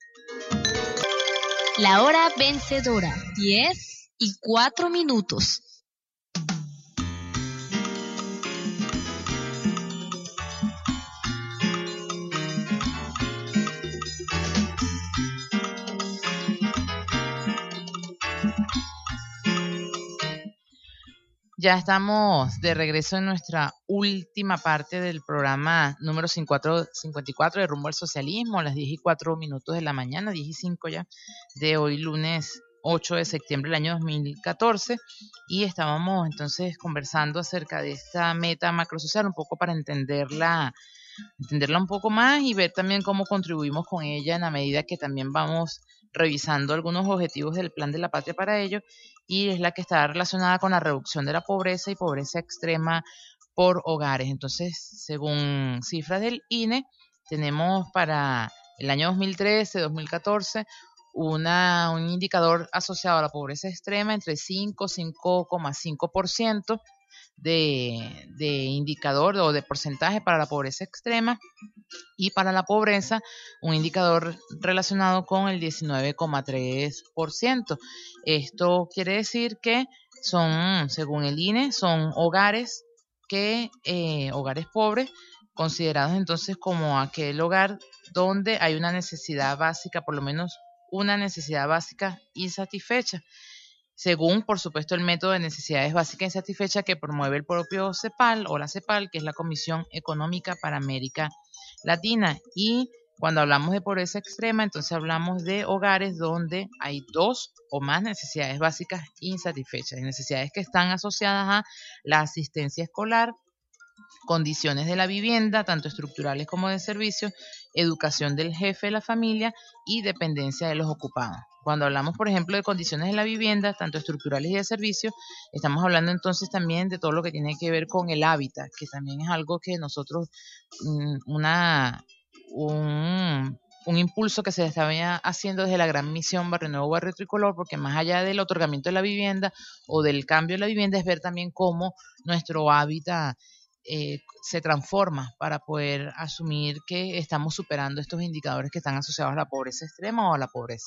La hora vencedora, diez y cuatro minutos. Ya estamos de regreso en nuestra última parte del programa número cincuenta y cuatro de Rumbo al Socialismo, a las diez y cuatro minutos de la mañana, diez y cinco ya, de hoy lunes ocho de septiembre del año dos mil catorce, y estábamos entonces conversando acerca de esta meta macrosocial, un poco para entenderla, entenderla un poco más y ver también cómo contribuimos con ella en la medida que también vamos revisando algunos objetivos del Plan de la Patria para ello, y es la que está relacionada con la reducción de la pobreza y pobreza extrema por hogares. Entonces, según cifras del I N E, tenemos para el año dos mil trece, dos mil catorce, una, un indicador asociado a la pobreza extrema entre cinco y cinco coma cinco por ciento de, de indicador o de porcentaje para la pobreza extrema, y para la pobreza un indicador relacionado con el diecinueve coma tres por ciento. Esto quiere decir que son, según el I N E, son hogares que eh, hogares pobres, considerados entonces como aquel hogar donde hay una necesidad básica, por lo menos una necesidad básica insatisfecha, según, por supuesto, el método de necesidades básicas insatisfechas que promueve el propio CEPAL o la CEPAL, que es la Comisión Económica para América Latina. Y cuando hablamos de pobreza extrema, entonces hablamos de hogares donde hay dos o más necesidades básicas insatisfechas, necesidades que están asociadas a la asistencia escolar, condiciones de la vivienda, tanto estructurales como de servicios, educación del jefe de la familia y dependencia de los ocupados. Cuando hablamos, por ejemplo, de condiciones de la vivienda, tanto estructurales y de servicios, estamos hablando entonces también de todo lo que tiene que ver con el hábitat, que también es algo que nosotros, una, un, un impulso que se estaba haciendo desde la gran misión Barrio Nuevo, Barrio Tricolor, porque más allá del otorgamiento de la vivienda o del cambio de la vivienda, es ver también cómo nuestro hábitat Eh, se transforma para poder asumir que estamos superando estos indicadores que están asociados a la pobreza extrema o a la pobreza.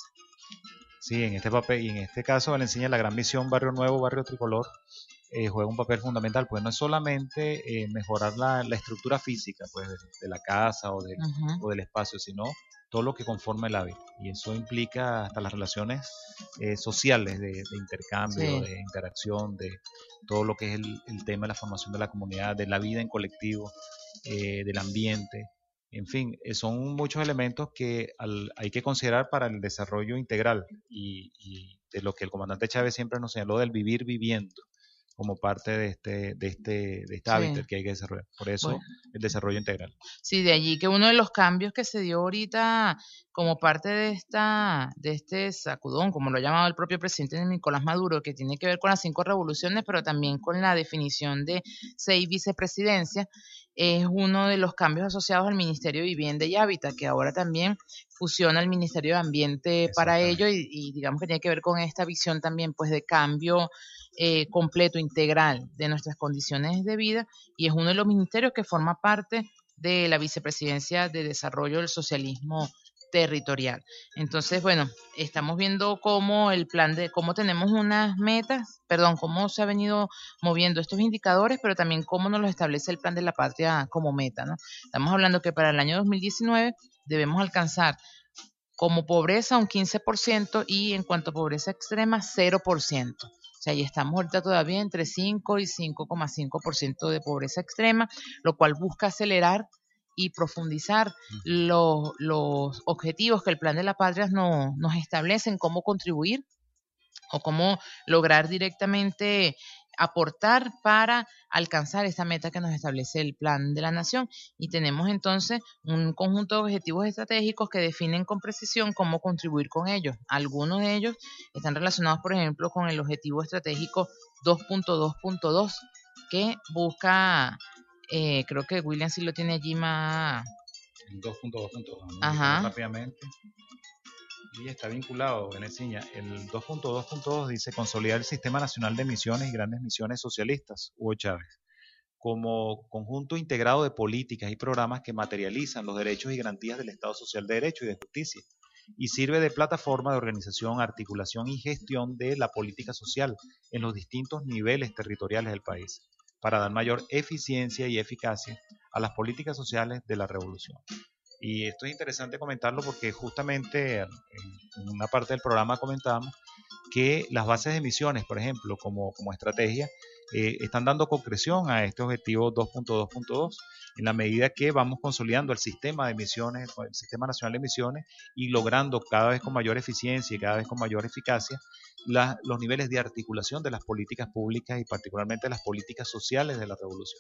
Sí, en este papel y en este caso Valencia, la gran misión Barrio Nuevo, Barrio Tricolor, eh, juega un papel fundamental, pues no es solamente eh, mejorar la, la estructura física pues de, de la casa o del, uh-huh. o del espacio, sino todo lo que conforma el hábito, y eso implica hasta las relaciones eh, sociales de, de intercambio, sí. de interacción, de todo lo que es el, el tema de la formación de la comunidad, de la vida en colectivo, eh, del ambiente, en fin, eh, son muchos elementos que al, hay que considerar para el desarrollo integral y, y de lo que el comandante Chávez siempre nos señaló del vivir viviendo como parte de este de este de este sí. hábitat que hay que desarrollar. Por eso bueno. el desarrollo integral. Sí, de allí que uno de los cambios que se dio ahorita como parte de esta de este sacudón, como lo ha llamado el propio presidente Nicolás Maduro, que tiene que ver con las cinco revoluciones, pero también con la definición de seis vicepresidencias, es uno de los cambios asociados al Ministerio de Vivienda y Hábitat, que ahora también fusiona el Ministerio de Ambiente para ello, y, y digamos que tiene que ver con esta visión también pues de cambio eh, completo, integral de nuestras condiciones de vida, y es uno de los ministerios que forma parte de la Vicepresidencia de Desarrollo del Socialismo Territorial. Entonces, bueno, estamos viendo cómo el plan de, cómo tenemos unas metas, perdón, cómo se ha venido moviendo estos indicadores, pero también cómo nos los establece el Plan de la Patria como meta, ¿no? Estamos hablando que para el año dos mil diecinueve debemos alcanzar como pobreza un quince por ciento y en cuanto a pobreza extrema cero por ciento. O sea, y estamos ahorita todavía entre cinco y cinco coma cinco por ciento de pobreza extrema, lo cual busca acelerar y profundizar los, los objetivos que el Plan de la Patria no, nos establece en cómo contribuir o cómo lograr directamente aportar para alcanzar esta meta que nos establece el Plan de la Nación. Y tenemos entonces un conjunto de objetivos estratégicos que definen con precisión cómo contribuir con ellos. Algunos de ellos están relacionados, por ejemplo, con el objetivo estratégico dos punto dos punto dos, que busca, eh, creo que William sí lo tiene allí más, El dos punto dos punto dos, Ajá. rápidamente. Y está vinculado, Veneciña. El dos punto dos punto dos dice consolidar el Sistema Nacional de Misiones y Grandes Misiones Socialistas, Hugo Chávez, como conjunto integrado de políticas y programas que materializan los derechos y garantías del Estado Social de Derecho y de Justicia, y sirve de plataforma de organización, articulación y gestión de la política social en los distintos niveles territoriales del país, para dar mayor eficiencia y eficacia a las políticas sociales de la revolución. Y esto es interesante comentarlo porque justamente en una parte del programa comentábamos que las bases de emisiones, por ejemplo, como, como estrategia, eh, están dando concreción a este objetivo dos punto dos punto dos en la medida que vamos consolidando el sistema de emisiones, el Sistema Nacional de Emisiones, y logrando cada vez con mayor eficiencia y cada vez con mayor eficacia la, los niveles de articulación de las políticas públicas y particularmente las políticas sociales de la revolución.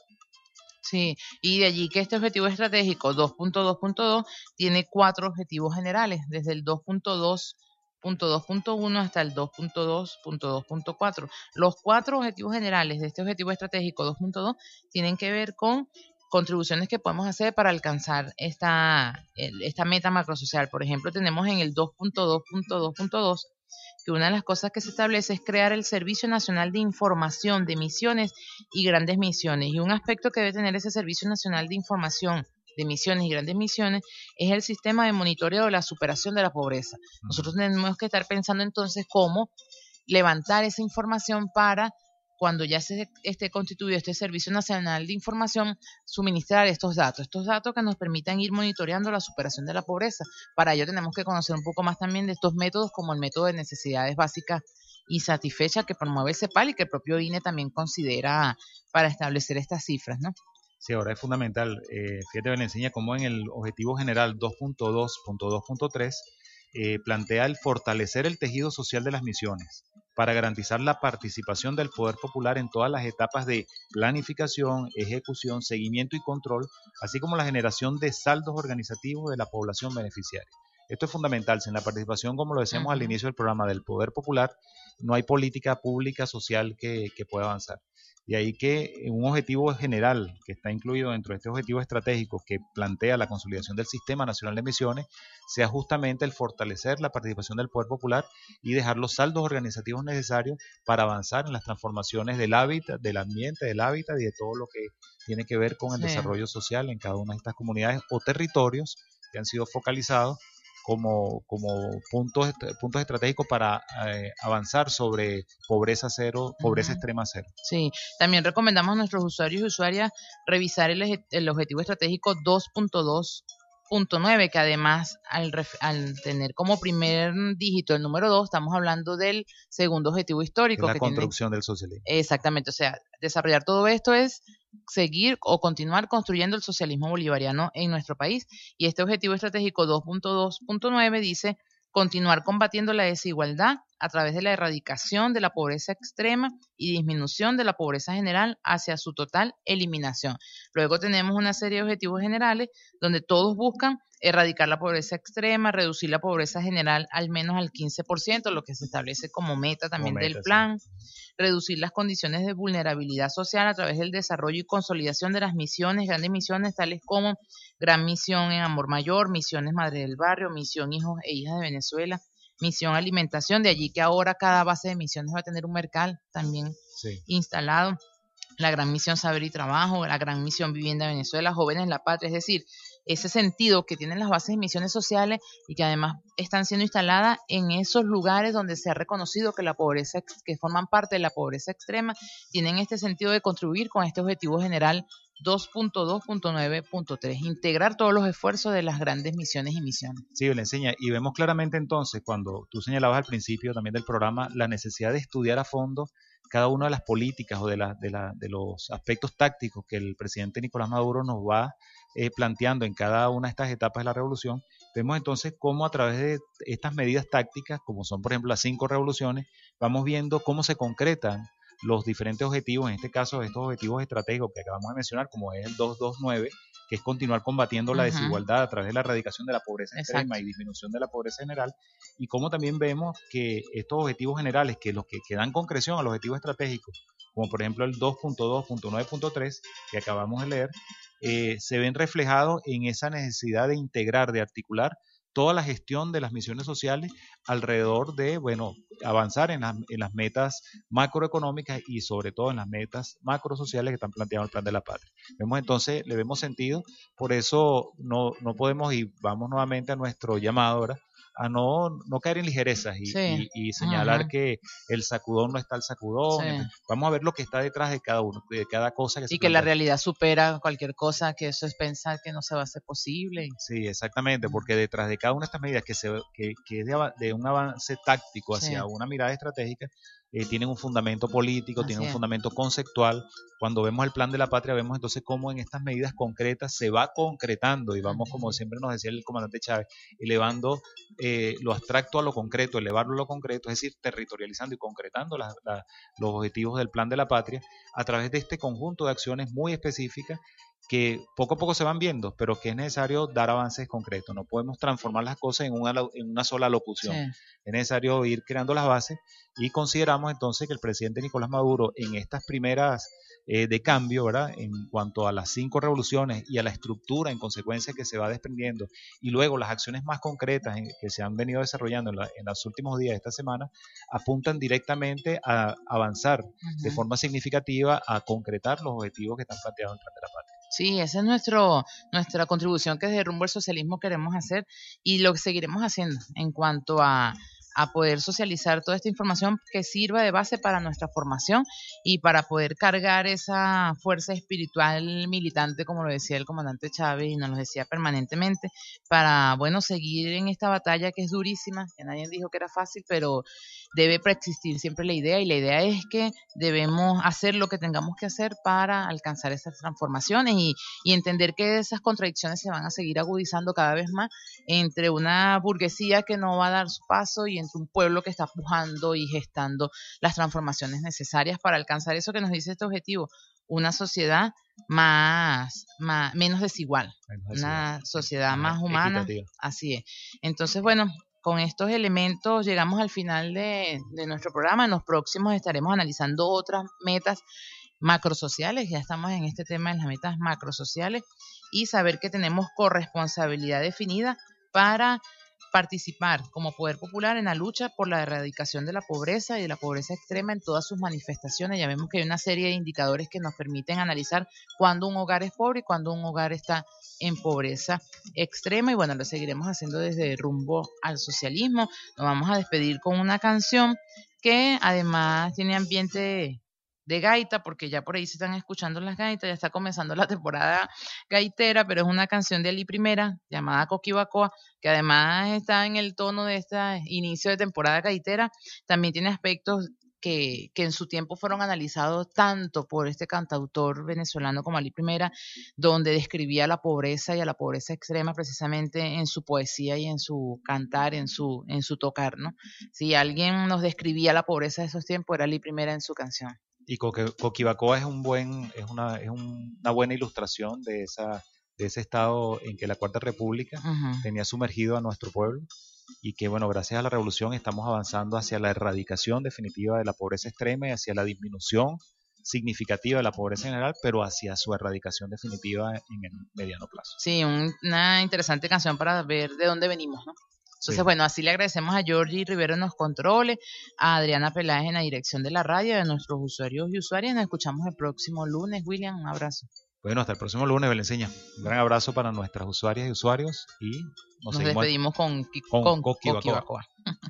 Sí, y de allí que este objetivo estratégico dos punto dos punto dos tiene cuatro objetivos generales, desde el dos punto dos punto dos punto uno hasta el dos punto dos punto dos punto cuatro. Los cuatro objetivos generales de este objetivo estratégico dos punto dos tienen que ver con contribuciones que podemos hacer para alcanzar esta, esta meta macrosocial. Por ejemplo, tenemos en el dos punto dos punto dos punto dos que una de las cosas que se establece es crear el Servicio Nacional de Información de Misiones y Grandes Misiones. Y un aspecto que debe tener ese Servicio Nacional de Información de Misiones y Grandes Misiones es el sistema de monitoreo de la superación de la pobreza. Nosotros tenemos que estar pensando entonces cómo levantar esa información para, cuando ya se esté constituido este Servicio Nacional de Información, suministrar estos datos, estos datos que nos permitan ir monitoreando la superación de la pobreza. Para ello tenemos que conocer un poco más también de estos métodos, como el método de necesidades básicas y satisfechas que promueve el CEPAL y que el propio I N E también considera para establecer estas cifras, ¿no? Sí, ahora es fundamental. Eh, fíjate, me enseña cómo en el objetivo general dos punto dos punto dos punto tres eh, plantea el fortalecer el tejido social de las misiones para garantizar la participación del poder popular en todas las etapas de planificación, ejecución, seguimiento y control, así como la generación de saldos organizativos de la población beneficiaria. Esto es fundamental. Sin la participación, como lo decíamos uh-huh. al inicio del programa, del poder popular, no hay política pública social que, que pueda avanzar. De ahí que un objetivo general que está incluido dentro de este objetivo estratégico que plantea la consolidación del Sistema Nacional de Misiones sea justamente el fortalecer la participación del poder popular y dejar los saldos organizativos necesarios para avanzar en las transformaciones del hábitat, del ambiente, del hábitat y de todo lo que tiene que ver con el sí. desarrollo social en cada una de estas comunidades o territorios que han sido focalizados como, como puntos, puntos estratégicos para eh, avanzar sobre pobreza cero, pobreza uh-huh. extrema cero. Sí, también recomendamos a nuestros usuarios y usuarias revisar el, el objetivo estratégico dos punto dos punto nueve, que además al, al tener como primer dígito el número dos, estamos hablando del segundo objetivo histórico. Es la que construcción tiene, del socialismo. Exactamente, o sea, desarrollar todo esto es seguir o continuar construyendo el socialismo bolivariano en nuestro país. Y este objetivo estratégico dos punto dos punto nueve dice continuar combatiendo la desigualdad a través de la erradicación de la pobreza extrema y disminución de la pobreza general hacia su total eliminación. Luego tenemos una serie de objetivos generales donde todos buscan erradicar la pobreza extrema, reducir la pobreza general al menos al quince por ciento, lo que se establece como meta también como meta, del plan, sí. reducir las condiciones de vulnerabilidad social a través del desarrollo y consolidación de las misiones, grandes misiones tales como Gran Misión en Amor Mayor, Misiones Madre del Barrio, Misión Hijos e Hijas de Venezuela, Misión Alimentación, de allí que ahora cada base de misiones va a tener un mercal también sí. instalado, la Gran Misión Saber y Trabajo, la Gran Misión Vivienda de Venezuela, Jóvenes en la Patria, es decir, ese sentido que tienen las bases de misiones sociales y que además están siendo instaladas en esos lugares donde se ha reconocido que la pobreza, que forman parte de la pobreza extrema, tienen este sentido de contribuir con este objetivo general dos punto dos punto nueve punto tres, integrar todos los esfuerzos de las grandes misiones y misiones. Sí, le enseña, y vemos claramente entonces, cuando tú señalabas al principio también del programa, la necesidad de estudiar a fondo cada una de las políticas o de, la, de, la, de los aspectos tácticos que el presidente Nicolás Maduro nos va eh, planteando en cada una de estas etapas de la revolución. Vemos entonces cómo a través de estas medidas tácticas, como son por ejemplo las cinco revoluciones, vamos viendo cómo se concretan los diferentes objetivos, en este caso estos objetivos estratégicos que acabamos de mencionar, como es el dos dos nueve, que es continuar combatiendo la uh-huh. desigualdad a través de la erradicación de la pobreza extrema Exacto. y disminución de la pobreza general, y cómo también vemos que estos objetivos generales, que los que, que dan concreción a los objetivos estratégicos, como por ejemplo el dos punto dos punto nueve punto tres, que acabamos de leer, eh, se ven reflejados en esa necesidad de integrar, de articular toda la gestión de las misiones sociales alrededor de, bueno, avanzar en, la, en las metas macroeconómicas y sobre todo en las metas macrosociales que están planteadas en el Plan de la Patria. Vemos entonces, le vemos sentido, por eso no, no podemos, y vamos nuevamente a nuestro llamado, ¿verdad?, a no, no caer en ligerezas y, sí. y, y señalar uh-huh. que el sacudón no está el sacudón. Sí. Vamos a ver lo que está detrás de cada uno, de cada cosa. Que y se que la realidad supera cualquier cosa, que eso es pensar que no se va a hacer posible. Sí, exactamente, porque detrás de cada una de estas medidas que, se, que, que es de, de un avance táctico hacia sí. una mirada estratégica, eh, tienen un fundamento político, Así tienen un es. fundamento conceptual. Cuando vemos el Plan de la Patria, vemos entonces cómo en estas medidas concretas se va concretando y vamos, como siempre nos decía el comandante Chávez, elevando eh, lo abstracto a lo concreto, elevarlo a lo concreto, es decir, territorializando y concretando la, la, los objetivos del Plan de la Patria a través de este conjunto de acciones muy específicas que poco a poco se van viendo, pero que es necesario dar avances concretos. No podemos transformar las cosas en una, en una sola locución. Sí. Es necesario ir creando las bases y consideramos entonces que el presidente Nicolás Maduro en estas primeras eh, de cambio, ¿verdad?, en cuanto a las cinco revoluciones y a la estructura en consecuencia que se va desprendiendo y luego las acciones más concretas en, que se han venido desarrollando en, la, en los últimos días de esta semana apuntan directamente a avanzar uh-huh. de forma significativa a concretar los objetivos que están planteados en el Plan de la Patria. Sí, esa es nuestro, nuestra contribución que desde Rumbo al Socialismo queremos hacer y lo que seguiremos haciendo en cuanto a, a poder socializar toda esta información que sirva de base para nuestra formación y para poder cargar esa fuerza espiritual militante, como lo decía el comandante Chávez y nos lo decía permanentemente, para, bueno, seguir en esta batalla que es durísima, que nadie dijo que era fácil, pero debe preexistir siempre la idea y la idea es que debemos hacer lo que tengamos que hacer para alcanzar esas transformaciones y, y entender que esas contradicciones se van a seguir agudizando cada vez más entre una burguesía que no va a dar su paso y entre un pueblo que está pujando y gestando las transformaciones necesarias para alcanzar eso que nos dice este objetivo, una sociedad más, más menos desigual, menos desigual. Una sociedad más, más humana, equitativa. Así es. Entonces, bueno, con estos elementos llegamos al final de, de nuestro programa. En los próximos estaremos analizando otras metas macrosociales. Ya estamos en este tema de las metas macrosociales y saber que tenemos corresponsabilidad definida para participar como poder popular en la lucha por la erradicación de la pobreza y de la pobreza extrema en todas sus manifestaciones. Ya vemos que hay una serie de indicadores que nos permiten analizar cuándo un hogar es pobre y cuándo un hogar está en pobreza extrema y bueno, lo seguiremos haciendo desde Rumbo al Socialismo. Nos vamos a despedir con una canción que además tiene ambiente de gaita, porque ya por ahí se están escuchando las gaitas, ya está comenzando la temporada gaitera, pero es una canción de Ali Primera, llamada Coquibacoa, que además está en el tono de este inicio de temporada gaitera, también tiene aspectos que, que en su tiempo fueron analizados tanto por este cantautor venezolano como Ali Primera, donde describía la pobreza y a la pobreza extrema precisamente en su poesía y en su cantar, en su, en su tocar, ¿no? Si alguien nos describía la pobreza de esos tiempos, era Ali Primera en su canción. Y Coquibacoa es un buen, es una, es una buena ilustración de esa, de ese estado en que la Cuarta República uh-huh. tenía sumergido a nuestro pueblo y que bueno, gracias a la revolución estamos avanzando hacia la erradicación definitiva de la pobreza extrema y hacia la disminución significativa de la pobreza en general, pero hacia su erradicación definitiva en el mediano plazo. Sí, un, una interesante canción para ver de dónde venimos, ¿no? Entonces, sí. bueno, así le agradecemos a Georgie Rivero en los controles, a Adriana Peláez en la dirección de la radio, a nuestros usuarios y usuarias. Nos escuchamos el próximo lunes. William, un abrazo. Bueno, hasta el próximo lunes, Belenceña. Un gran abrazo para nuestras usuarias y usuarios y nos, nos despedimos con, con, con Coquibacoa.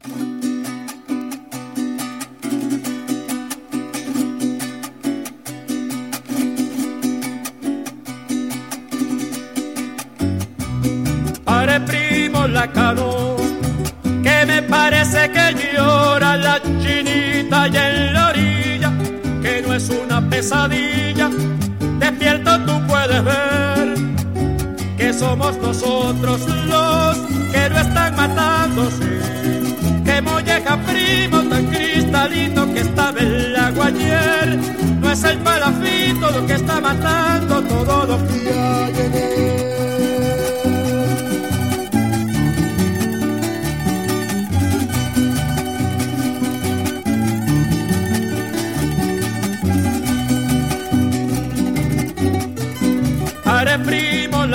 Pare primo la canoa, que me parece que llora la chinita allá en la orilla, que no es una pesadilla, despierto tú puedes ver, que somos nosotros los que lo están matando, sí, que molleja primo tan cristalino que estaba en el agua ayer, no es el palafito lo que está matando todo lo que hay en él.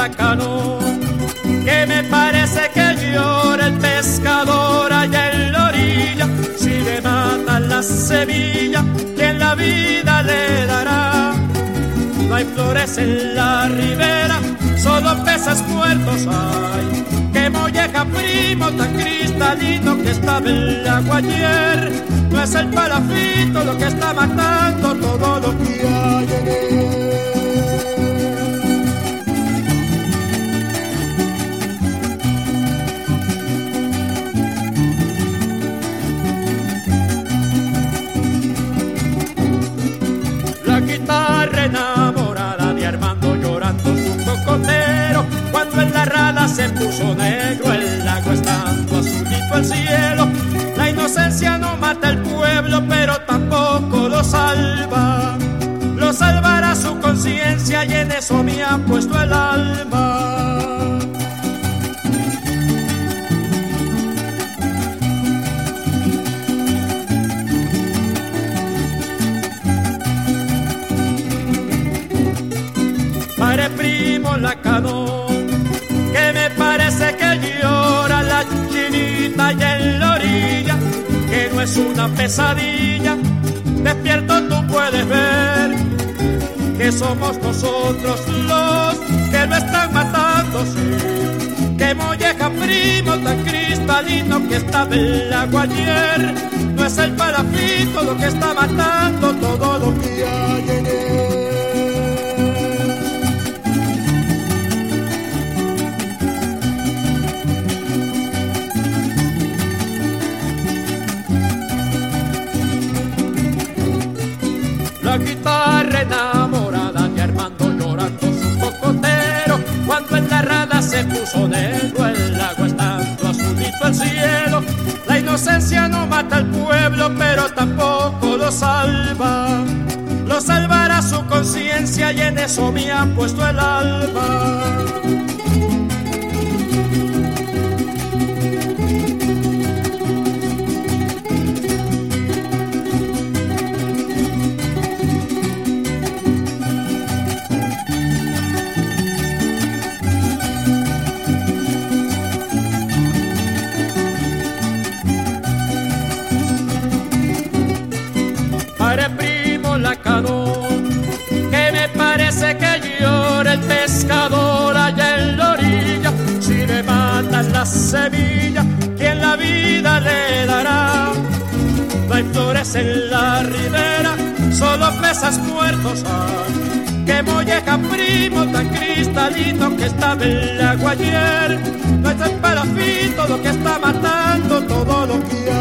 la canoa, que me parece que llora el pescador allá en la orilla. Si le matan la semilla, ¿quién la vida le dará? No hay flores en la ribera, solo peces muertos hay. Que molleja primo tan cristalino que estaba en el agua ayer. No es el palafito lo que está matando todo lo que hay en él. La guitarra enamorada de Armando llorando su cocotero, cuando en la rada se puso negro el lago estando azulito el cielo. La inocencia no mata al pueblo, pero tampoco lo salva. Lo salvará su conciencia y en eso me ha puesto el alma. Pare primo la canoa, que me parece que llora la chinita allá en la orilla, que no es una pesadilla. Despierto tú puedes ver que somos nosotros los que lo están matando, sí. Que molleja primo tan cristalino que estaba en el agua ayer. No es el palafito lo que está matando todo lo que hay en él. La guitarra enamorada de Armando llorando su cocotero, cuando en la rada se puso negro el lago estando azulito el cielo. La inocencia no mata al pueblo, pero tampoco lo salva. Lo salvará su conciencia y en eso me ha puesto el alma. Pare primo la canoa, que me parece que llora el pescador allá en la orilla. Si le matan la semilla, ¿quién la vida le dará? No hay flores en la ribera, solo peces muertos hay. Que molleja primo tan cristalino que estaba en el agua ayer. No es el palafito lo que está matando todo lo que hay.